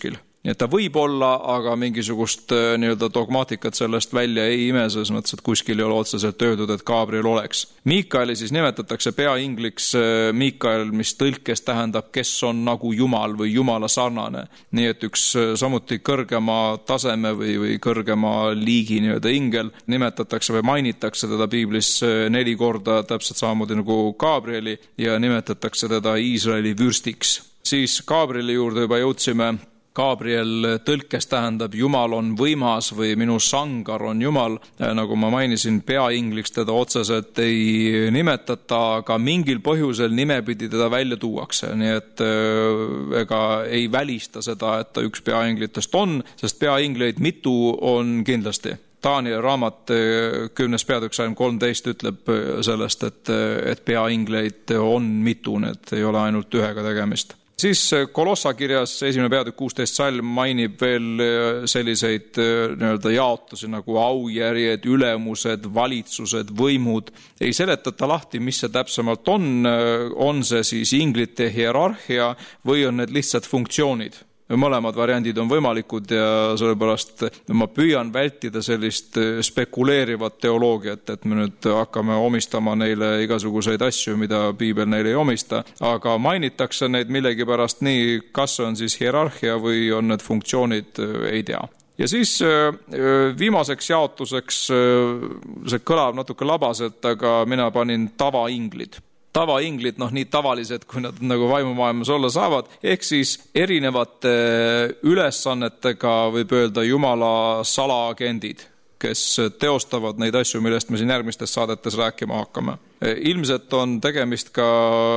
Nii et ta võib olla, aga mingisugust nii-öelda dogmaatikat sellest välja ei ime, selles mõttes, et kuskil ei ole otseselt öeldud, et Gabriel oleks. Miikaeli siis nimetatakse peaingliks Miikael, mis tõlkes tähendab, kes on nagu Jumal või Jumala sarnane. Nii et üks samuti kõrgema taseme või, või kõrgema liigi nii-öelda ingel nimetatakse või mainitakse teda piiblis neli korda täpselt samamoodi nagu Gabrieli ja nimetatakse teda Iisraeli vürstiks. Siis Gabrieli juurde juba jõudsime. Gabriel tõlkes tähendab Jumal on võimas või minu sangar on Jumal. Nagu ma mainisin, peaingliks teda otseselt ei nimetata, aga mingil põhjusel nimepidi teda välja tuuakse. Nii et ega ei välista seda, et ta üks peainglitest on, sest peaingleid mitu on kindlasti. Taanieli raamat kümnes peatükk salm kolmteist ütleb sellest, et, et peaingleid on mitu, need ei ole ainult ühega tegemist. Siis Kolossa kirjas esimene peatükk kuusteist salm mainib veel selliseid nii-öelda jaotusi nagu aujärjed, ülemused, valitsused, võimud. Ei seletata lahti, mis see täpsemalt on, on see siis inglite hierarhia või on need lihtsalt funktsioonid. Mõlemad variandid on võimalikud ja sellepärast ma püüan vältida sellist spekuleerivat teoloogiat, et me nüüd hakkame omistama neile igasuguseid asju, mida piibel neile ei omista, aga mainitakse neid millegipärast nii, kas on siis hierarhia või on need funktsioonid, ei tea. Ja siis viimaseks jaotuseks, see kõlab natuke labaselt, aga mina panin tavainglid. Tavainglid, noh nii tavalised, kui nad nagu vaimumaailmas olla saavad, ehk siis erinevate ülesannetega võib öelda Jumala salaagendid, kes teostavad neid asju, millest me siin järgmistes saadetes rääkima hakkame. Ilmselt on tegemist ka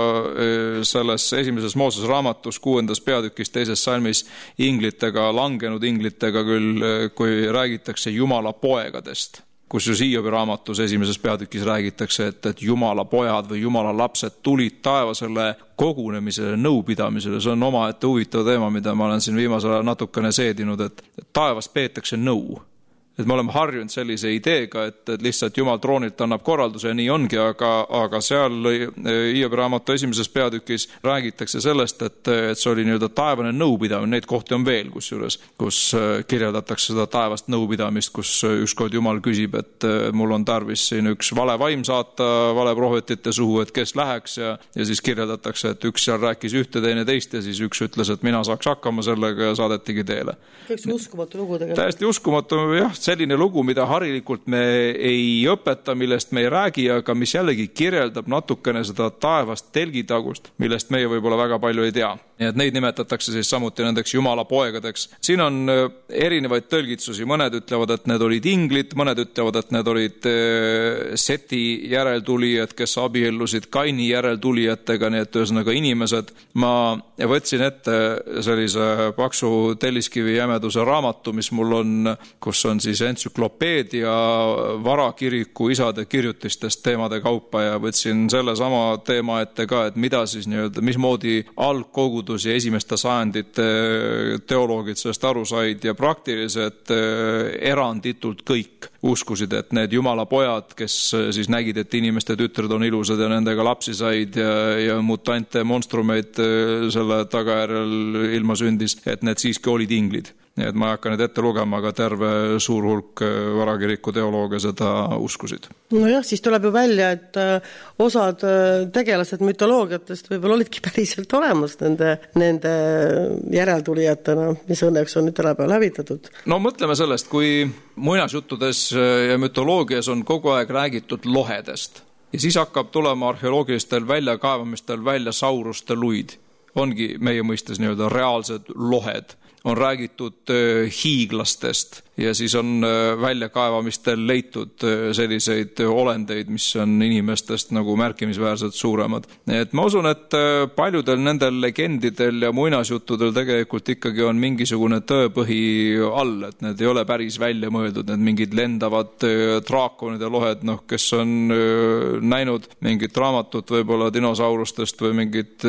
selles esimeses Moosese raamatus kuuendas peatükis teises salmis inglitega, langenud inglitega küll, kui räägitakse Jumala poegadest. Kus ju Hiobi raamatus esimeses peatükis räägitakse, et, et Jumala pojad või Jumala lapsed tulid taevasele kogunemisele, nõupidamisele. See on oma ette huvitav teema, mida ma olen siin viimasel ajal natukene seedinud, et taevas peetakse nõu. Et me oleme harjunud sellise ideega, et, et lihtsalt Jumal troonilt annab korralduse ja nii ongi, aga, aga seal Hiobi raamatu esimeses peatükis räägitakse sellest, et, et see oli nii-öelda taevane nõupidamine, neid kohti on veel kusjuures, kus kirjeldatakse seda taevast nõupidamist, kus ükskord Jumal küsib, et mul on tarvis siin üks vale vaim saata vale prohvetite suhu, et kes läheks ja, ja siis kirjeldatakse, et üks seal rääkis ühte, teine teist ja siis üks ütles, et mina saaks hakkama sellega ja saadetigi teele. Üks uskumatu lugu tegelikult. Täiesti uskumatu, jah, selline lugu, mida harilikult me ei õpeta, millest me ei räägi, aga mis jällegi kirjeldab natukene seda taevast telgitagust, millest meie võib-olla väga palju ei tea. Nii et neid nimetatakse siis samuti nendeks Jumala poegadeks. Siin on erinevaid tõlgitsusi. Mõned ütlevad, et need olid inglid, mõned ütlevad, et need olid Seti järeltulijad, kes abiellusid Kaini järeltulijatega, nii et ühesõnaga inimesed. Ma võtsin ette sellise paksu telliskivi jämeduse raamatu, mis mul on, kus on siis entsüklopeedia varakiriku isade kirjutistest teemade kaupa ja võtsin selle sama teema ette ka, et mida siis nii-öelda, mismoodi algkogud ja esimeste sajandite teoloogid sellest aru said ja praktiliselt eranditult kõik uskusid, et need Jumala pojad, kes siis nägid, et inimeste tütred on ilusad ja nendega lapsi said ja, ja mutante monstrumeid selle tagajärjel ilma sündis, et need siiski olid inglid. Nii et ma ei hakka need ette lugema, aga terve suur hulk varakiriku teoloogia seda uskusid. No jah, siis tuleb ju välja, et osad tegelased mütoloogiatest võib-olla olidki päriselt olemas nende, nende järeltulijatena, mis õnneks on nüüd tänapäeval hävitatud. No mõtleme sellest, kui muinasjuttudes ja mütoloogias on kogu aeg räägitud lohedest ja siis hakkab tulema arheoloogilistel väljakaevamistel välja sauruste luid. Ongi meie mõistes nii-öelda reaalsed lohed. On räägitud hiiglastest ja siis on väljakaevamistel leitud selliseid olendeid, mis on inimestest nagu märkimisväärselt suuremad. Et ma usun, et paljudel nendel legendidel ja muinasjuttudel tegelikult ikkagi on mingisugune tõepõhi all, et need ei ole päris välja mõeldud, need mingid lendavad draakonid ja lohed, noh, kes on näinud mingit raamatut võib-olla dinosaurustest või mingit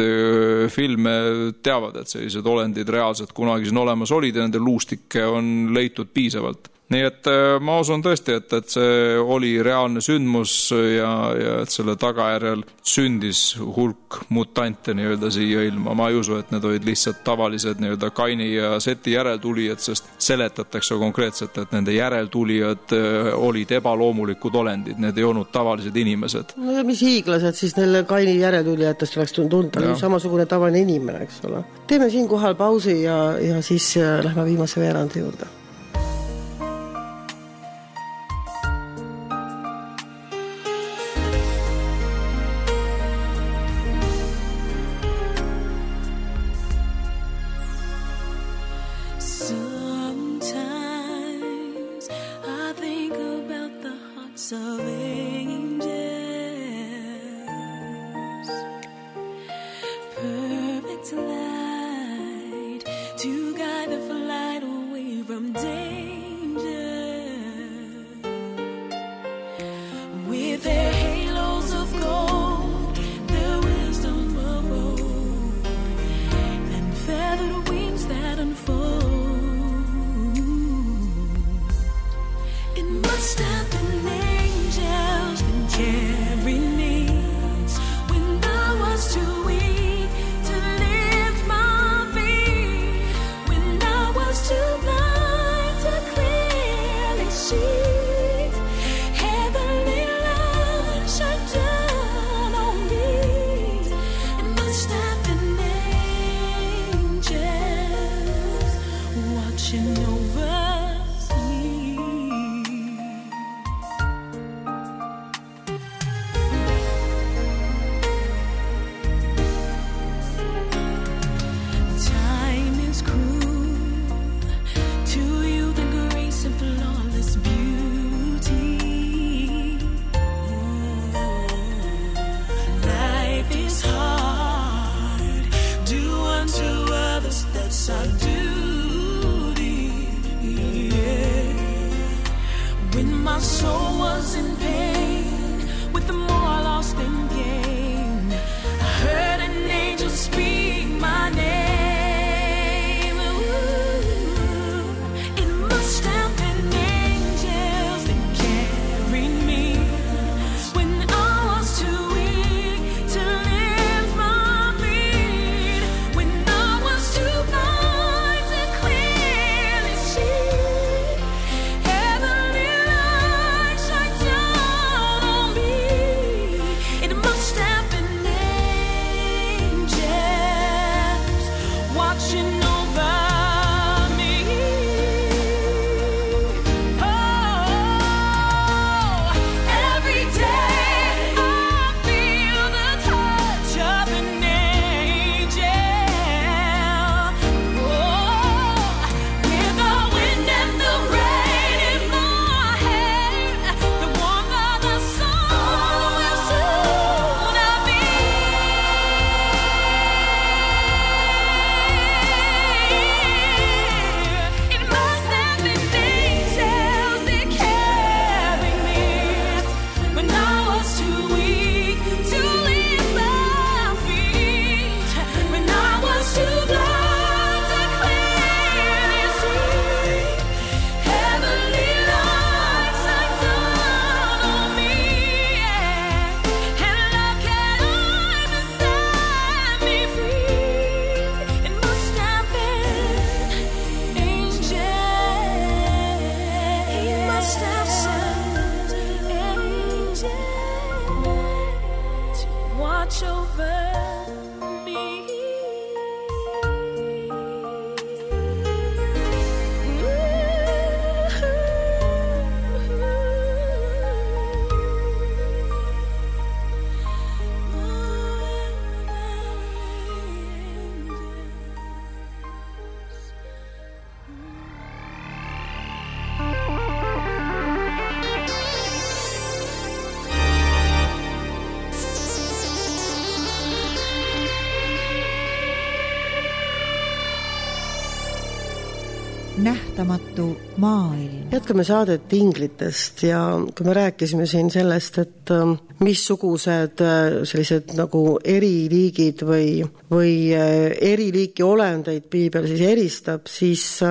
filme teavad, et sellised olendid reaalselt kunagi siin olemas olid ja nende luustikke on leitud piisavalt. nii et ma usun tõesti, et, et see oli reaalne sündmus ja, ja et selle tagajärjel sündis hulk mutante nii-öelda siia ilma. Ma ei usu, et need olid lihtsalt tavalised nii-öelda Kaini ja Seti järeltulijad, sest seletatakse konkreetselt, et nende järeltulijad olid ebaloomulikud olendid, need ei olnud tavalised inimesed. No ja mis hiiglased siis neile Kaini järeltulijatest oleks tunda, samasugune tavaline inimene, eks ole. Teeme siin kohal pausi ja, ja siis lähme viimase veerandi juurde. nähtamatu maailm. Jätkame saadet inglitest ja kui me rääkisime siin sellest, et missugused sellised nagu eriliigid või, või eriliiki olendeid piibel siis eristab, siis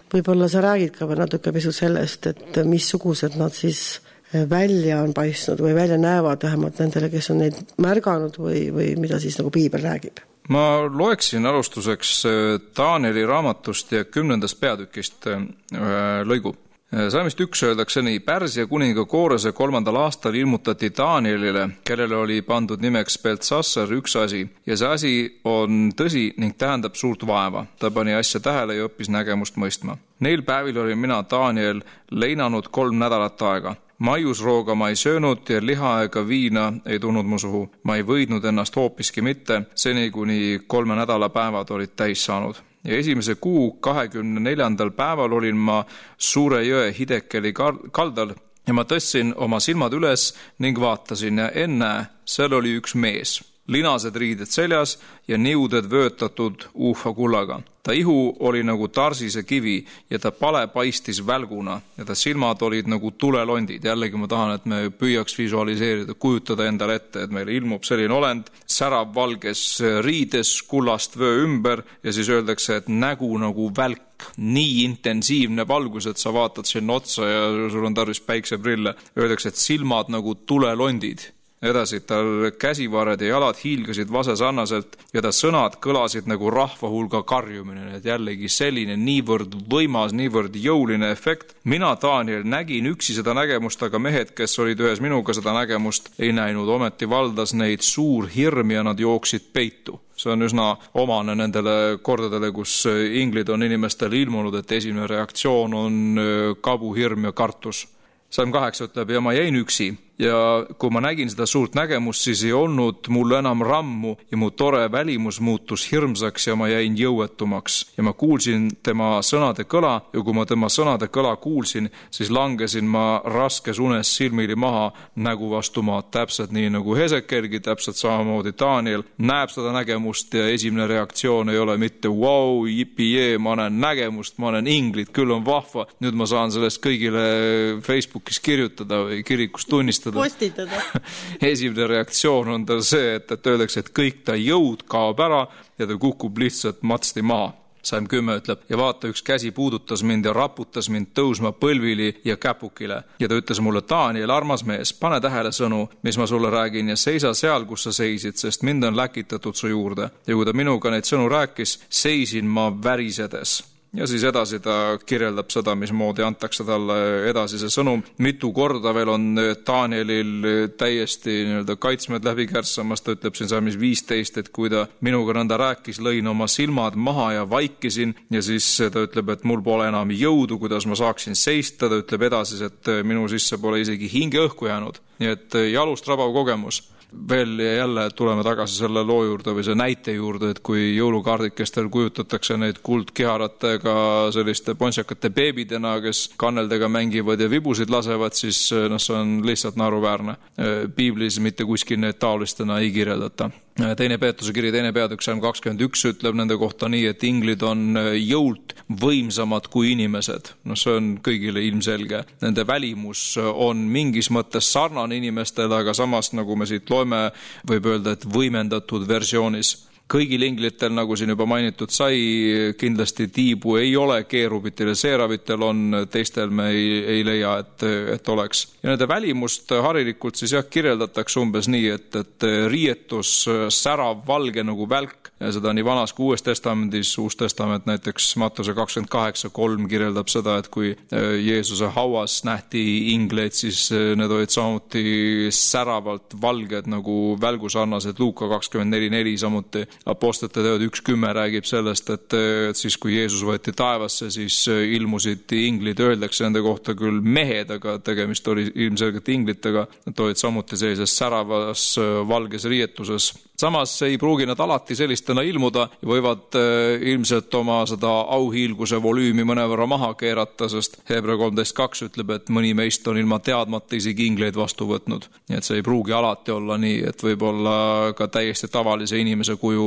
võib-olla sa räägid ka veel natuke pisut sellest, et missugused nad siis välja on paistnud või välja näevad vähemalt nendele, kes on neid märganud või, või mida siis nagu piibel räägib. Ma loeksin alustuseks Danieli raamatust ja kümnendast peatükist lõigu. Salmist üks öeldakse nii: Pärsia kuninga Koorese kolmandal aastal ilmutati Danielile, kellele oli pandud nimeks Beltsassar, üks asi, ja see asi on tõsi ning tähendab suurt vaeva. Ta pani asja tähele ja õppis nägemust mõistma. Neil päevil olin mina, Daniel, leinanud kolm nädalat aega. Maiusrooga ma ei söönud ja liha ega viina ei tulnud mu suhu. Ma ei võidnud ennast hoopiski mitte, seni kuni kolme nädala päevad olid täis saanud. Ja esimese kuu kahekümne neljandal päeval olin ma Suure jõe Hidekeli kaldal ja ma tõstsin oma silmad üles ning vaatasin ja enne seal oli üks mees. Linased riided seljas ja niuded vöötatud uuha kullaga. Ta ihu oli nagu tarsise kivi ja ta pale paistis välguna ja ta silmad olid nagu tulelondid. Jällegi ma tahan, et me püüaks visualiseerida, kujutada endale ette, et meile ilmub selline olend, särav valges riides, kullast vöö ümber ja siis öeldakse, et nägu nagu välk, nii intensiivne valgus, et sa vaatad sinna otsa ja sul on tarvis päikseprille. Öeldakse, et silmad nagu tulelondid. Edasi, tal käsivarred ja jalad hiilgasid vasesarnaselt ja ta sõnad kõlasid nagu rahva hulga karjumine, et jällegi selline niivõrd võimas, niivõrd jõuline efekt. Mina, Daniel, nägin üksi seda nägemust, aga mehed, kes olid ühes minuga seda nägemust, ei näinud. Ometi valdas neid suur hirm ja nad jooksid peitu. See on üsna omane nendele kordadele, kus inglid on inimestele ilmunud, et esimene reaktsioon on kabu, hirm ja kartus. Salm kaheksa ütleb, ja ma jäin üksi. Ja kui ma nägin seda suurt nägemust, siis ei olnud mul enam rammu ja mu tore välimus muutus hirmsaks ja ma jäin jõuetumaks. Ja ma kuulsin tema sõnade kõla ja kui ma tema sõnade kõla kuulsin, siis langesin ma raskes unes silmili maha nägu vastu maad. Täpselt nii nagu Hesekelgi, täpselt samamoodi Daniel näeb seda nägemust ja esimene reaktsioon ei ole mitte wow, jipijee, ma olen nägemust, ma olen inglid, küll on vahva. Nüüd ma saan sellest kõigile Facebookis kirjutada või kirikus tunnistada. Postitada. Esimene reaktsioon on tal see, et, et öeldakse, et kõik ta jõud kaob ära ja ta kukub lihtsalt matsti maha. Salm kümme ütleb, ja vaata, üks käsi puudutas mind ja raputas mind tõusma põlvili ja käpukile. Ja ta ütles mulle, Daniel, armas mees, pane tähele sõnu, mis ma sulle räägin ja seisa seal, kus sa seisid, sest mind on läkitatud su juurde. Ja kui ta minuga neid sõnu rääkis, seisin ma värisedes. Ja siis edasi ta kirjeldab seda, mismoodi antakse talle edasi see sõnum. Mitu korda veel on Danielil täiesti nii-öelda kaitsmed läbi kärsamas. Ta ütleb siin salmis viisteist, et kui ta minuga nõnda rääkis, lõin oma silmad maha ja vaikisin. Ja siis ta ütleb, et mul pole enam jõudu, kuidas ma saaksin seista. Ta ütleb edasi, et minu sisse pole isegi hinge õhku jäänud. Nii et jalust rabav kogemus. Veel ja jälle tuleme tagasi selle loo juurde või see näite juurde, et kui jõulukaardikestel kujutatakse neid kuldkiharatega selliste pontsakate beebidena, kes kanneldega mängivad ja vibusid lasevad, siis no, see on lihtsalt naeruväärne. Piiblis mitte kuskil neid taolistena ei kirjeldata. Teine Peetruse kiri, teine peatükk, salm kakskümmend üks ütleb nende kohta nii, et inglid on jõult võimsamad kui inimesed. No see on kõigile ilmselge. Nende välimus on mingis mõttes sarnane inimestele, aga samas, nagu me siit loeme, võib öelda, et võimendatud versioonis. Kõigil inglitel, nagu siin juba mainitud sai, kindlasti tiibu ei ole, keerubitel ja seeravitel on, teistel me ei, ei leia, et, et oleks. Ja nende välimust harilikult siis jah, kirjeldatakse umbes nii, et, et riietus särav valge nagu välk, ja seda nii vanas kui uues testamendis. Uus testament näiteks Mattuse kakskümmend kaheksa kolm kirjeldab seda, et kui Jeesuse hauas nähti ingleid, siis need olid samuti säravalt valged nagu välgusarnased. Luuka kakskümmend neli neli samuti. Apostlite teod üks kümme räägib sellest, et, et siis kui Jeesus võeti taevasse, siis ilmusid inglid, öeldakse nende kohta küll mehed, aga tegemist oli ilmselgelt inglitega. Nad olid samuti sellises säravas valges riietuses. Samas ei pruugi nad alati sellistena ilmuda ja võivad ilmselt oma seda auhiilguse volüümi mõnevõrra maha keerata, sest Hebra kolmteist kaks ütleb, et mõni meist on ilma teadmata isegi ingleid vastu võtnud. Nii et see ei pruugi alati olla nii, et võib olla ka täiesti tavalise inimese kujul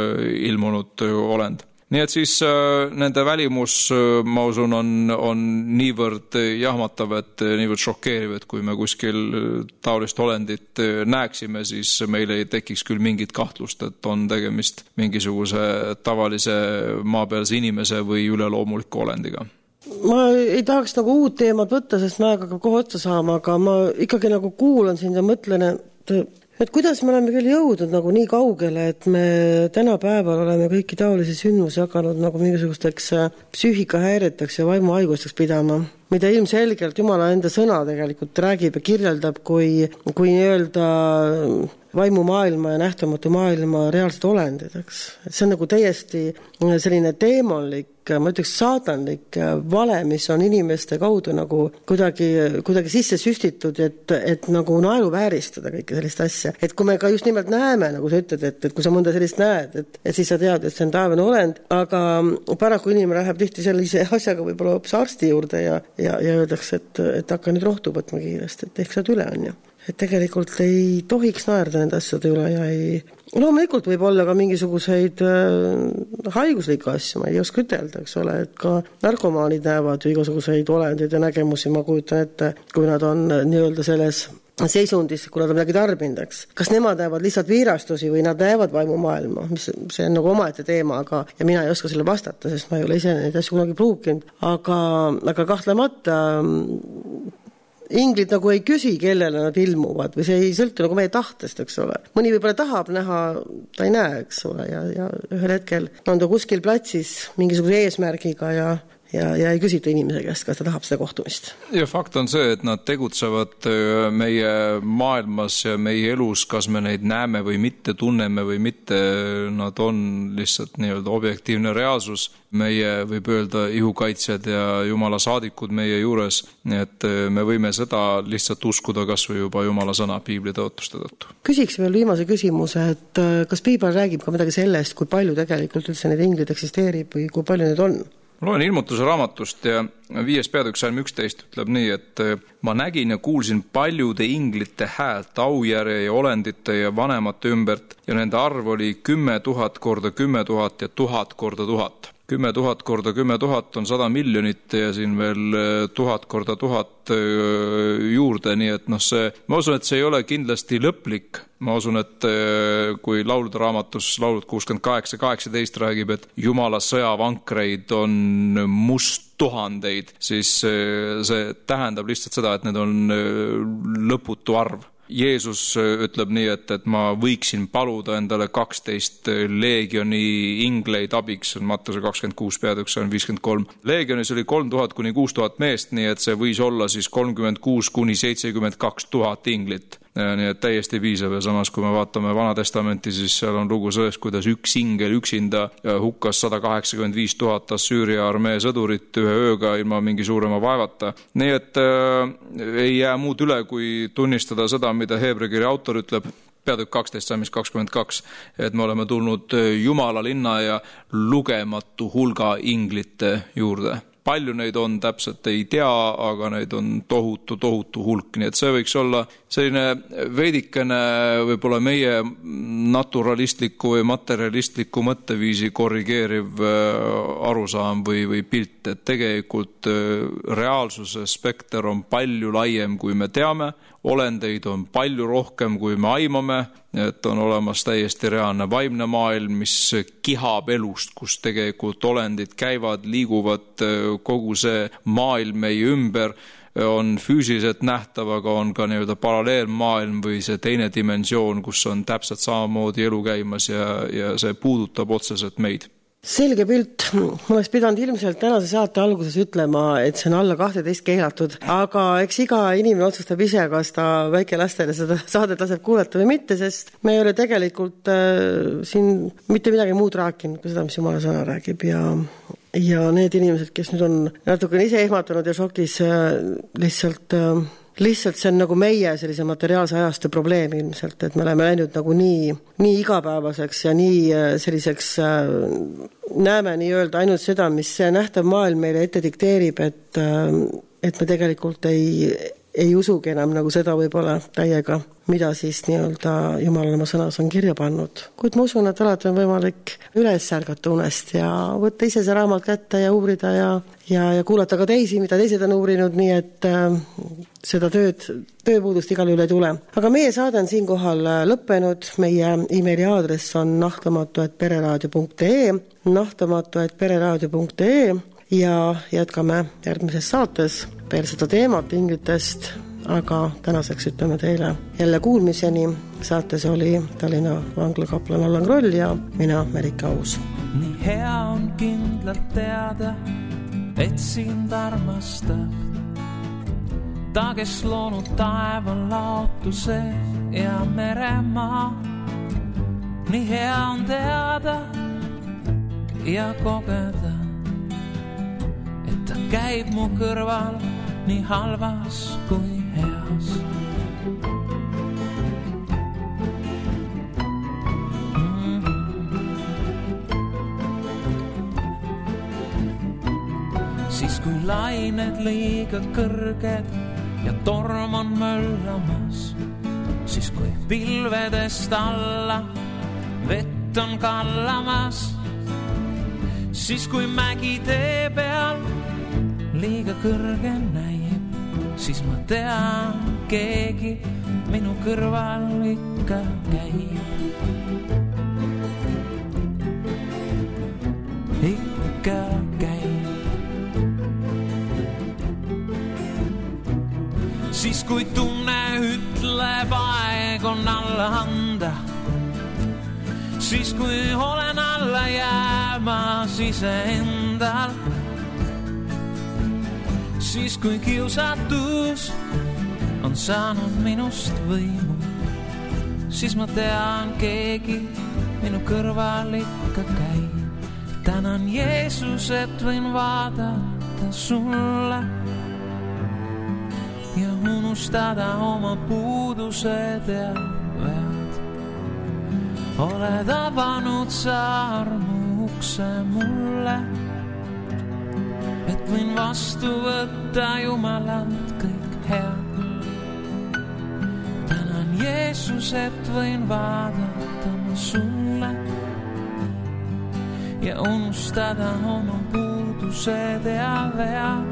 ilmunud olend. Nii et siis nende välimus, ma usun, on, on niivõrd jahmatav, et niivõrd šokeeriv, et kui me kuskil taolist olendit näeksime, siis meil ei tekiks küll mingit kahtlust, et on tegemist mingisuguse tavalise maapealse inimese või üleloomuliku olendiga. ma ei tahaks nagu uut teemat võtta, sest ma aega kohe otsa saama, aga ma ikkagi nagu kuulan sind ja mõtlen, et et kuidas me oleme küll jõudnud nagu nii kaugele, et me tänapäeval oleme kõiki taolisi sündmusi hakanud nagu mingisugusteks psüühikahäireteks ja vaimuhaigusteks pidama, mida ilmselgelt Jumala enda sõna tegelikult räägib ja kirjeldab kui, kui nii-öelda vaimumaailma ja nähtamatu maailma reaalsed olendid, eks. See on nagu täiesti selline teemonlik, ma ütleks saatanlik vale, mis on inimeste kaudu nagu kuidagi, kuidagi sisse süstitud, et, et nagu naeru vääristada kõike sellist asja. Et kui me ka just nimelt näeme, nagu sa ütled, et, et kui sa mõnda sellist näed, et, et siis sa tead, et see on taevane olend, aga paraku inimene läheb tihti sellise asjaga võib-olla hoopis arsti juurde ja, ja, ja öeldakse, et, et hakka nüüd rohtu võtma kiiresti, et ehk saad üle on ju. Et tegelikult ei tohiks naerda nende asjade üle ja ei... Loomulikult võib olla ka mingisuguseid äh, haiguslikke asju, ma ei oska ütelda, eks ole, et ka narkomaanid näevad igasuguseid olendeid ja nägemusi, ma kujutan ette, kui nad on nii-öelda selles seisundis, kui nad on midagi tarbindaks. Kas nemad näevad lihtsalt viirastusi või nad näevad vaimumaailma, mis see on nagu omaette teema, aga, ja mina ei oska selle vastata, sest ma ei ole ise neid asju kunagi pruukinud, aga, aga kahtlemata inglid nagu ei küsi, kellele nad ilmuvad või see ei sõltu nagu meie tahtest, eks ole. Mõni võib-olla tahab näha, ta ei näe, eks ole, ja, ja ühel hetkel on ta kuskil platsis mingisuguse eesmärgiga ja Ja, ja ei küsita inimese käest, kas ta tahab seda kohtumist. Ja fakt on see, et nad tegutsevad meie maailmas ja meie elus, kas me neid näeme või mitte, tunneme või mitte, nad on lihtsalt nii-öelda objektiivne reaalsus. Meie võib öelda ihukaitsjad ja Jumala saadikud meie juures, et me võime seda lihtsalt uskuda kas või juba Jumala sõna piibli tõotuste tõttu. Küsiks veel viimase küsimuse, et kas piibel räägib ka midagi sellest, kui palju tegelikult üldse neid inglid eksisteerib või kui palju neid on? Ma loen ilmutuse raamatust ja viies peatükk salm üksteist ütleb nii, et ma nägin ja kuulsin paljude inglite häält, aujärje ja olendite ja vanemate ümbert ja nende arv oli kümme tuhat korda kümme tuhat ja tuhat korda tuhat. Kümme tuhat korda kümme tuhat on sada miljonit ja siin veel tuhat korda tuhat juurde, nii et noh see, ma usun, et see ei ole kindlasti lõplik. Ma usun, et kui laulude raamatus laulud kuuskümmend kaheksa kaheksateist räägib, et Jumala sõjavankreid on must tuhandeid, siis see tähendab lihtsalt seda, et need on lõputu arv. Jeesus ütleb nii, et, et ma võiksin paluda endale kaksteist leegioni ingleid abiks, on Mattuse kakskümmend kuus peatükk, see on viiskümmend kolm. Leegionis oli kolm tuhat kuni kuus tuhat meest, nii et see võis olla siis kolmkümmend kuus kuni seitsekümmend kaks tuhat inglit. Nii et täiesti piisav ja samas kui me vaatame Vana Testamenti, siis seal on lugu sellest, kuidas üks ingel üksinda hukkas sada kaheksakümmend viis tuhat Assüüria armee sõdurit ühe ööga ilma mingi suurema vaevata. Nii et äh, ei jää muud üle, kui tunnistada seda, mida Heebrekirja autor ütleb, peatükk kaksteist salmis kakskümmend kaks, et me oleme tulnud Jumala linna ja lugematu hulga inglite juurde. Palju neid on, täpselt ei tea, aga neid on tohutu, tohutu hulk. Nii et see võiks olla selline veidikene võib-olla meie naturalistliku või materialistliku mõtteviisi korrigeeriv arusaam või, või pilt, et tegelikult reaalsuse spekter on palju laiem, kui me teame, olendeid on palju rohkem, kui me aimame, et on olemas täiesti reaalne vaimne maailm, mis kihab elust, kus tegelikult olendid käivad, liiguvad, kogu see maailm meie ümber on füüsiliselt nähtav, aga on ka nii-öelda paralleelmaailm või see teine dimensioon, kus on täpselt samamoodi elu käimas ja, ja see puudutab otseselt meid. Selge pilt. Ma oleks pidanud ilmselt tänase saate alguses ütlema, et see on alla kahteteist keelatud, aga eks iga inimene otsustab ise, kas ta väikelastele seda saadet laseb kuulata või mitte, sest me ei ole tegelikult äh, siin mitte midagi muud rääkinud, kui seda, mis Jumala sõna räägib ja ja need inimesed, kes nüüd on natuke ise ehmatunud ja šokis äh, lihtsalt äh, lihtsalt see on nagu meie sellise materiaalse ajastu probleem ilmselt, et me oleme läinud nagu nii, nii igapäevaseks ja nii selliseks äh, näeme nii öelda ainult seda, mis see nähtav maailm meile ette dikteerib, et, äh, et me tegelikult ei, ei usugi enam nagu seda võib-olla täiega, mida siis nii-öelda Jumal oma sõnas on kirja pannud. Kuid ma usun, et alati on võimalik üles särgata unest ja võtta ise see raamat kätte ja uurida ja, ja, ja kuulata ka teisi, mida teised on uurinud, nii et äh, seda tööd, tööpuudust igal üle ei tule. Aga meie saade on siinkohal lõppenud. Meie e-maili aadress on nahtamatu et pereraadio punkt ee, nahtamatu et pereraadio punkt ee ja jätkame järgmises saates veel seda teemat inglitest, aga tänaseks ütleme teile jälle kuulmiseni. Saates oli Tallinna vanglakaplan Allan Kroll ja mina, Merike Aus. Nii hea on kindlalt teada, et sind armastab ta, kes loonud taeva, laotuse ja meremaa. Nii hea on teada ja kogeda, et ta käib mu kõrval nii halvas kui heas. Siis kui lained liiga kõrged ja torm on möllamas, siis kui pilvedest alla vett on kallamas, siis kui mägitee peal liiga kõrge näib, siis ma tean, keegi minu kõrval ikka käib. Ikka käib. Siis kui tunne ütleb, aeg on alla anda, siis kui olen alla jäämas iseendal, siis kui kiusatus on saanud minust võimu, siis ma tean, keegi minu kõrval ikka käib. Tänan Jeesus, et võin vaadata sulle ja unustada oma puudused ja vead. Oled avanud sa armu ukse mulle, et võin vastu võtta Jumalalt kõik head. Tänan Jeesus, et võin vaadata ma sulle ja unustada oma puudused ja vead.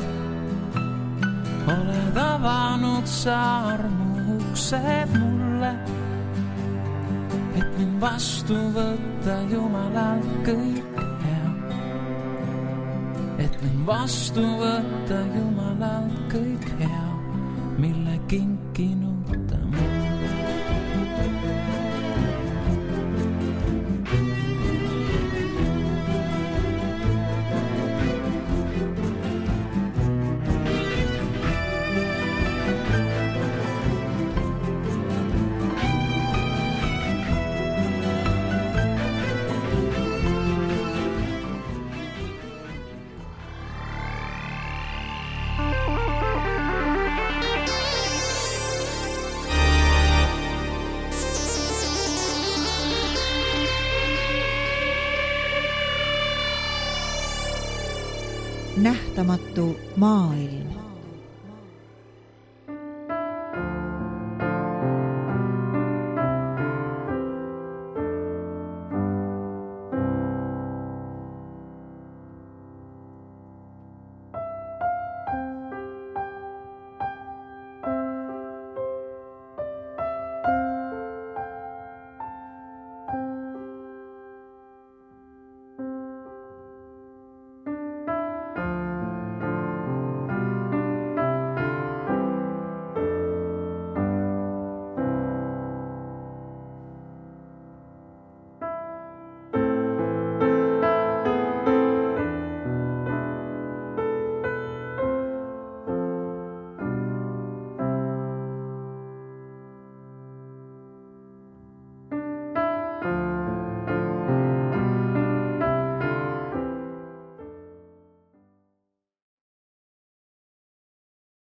Oled avanud sa armu uksed mulle, et võin vastu võtta Jumalalt kõik head. Et võin vastu võtta Jumalalt kõik head, mille kinkinud ta mulle. Nähtamatu maailm.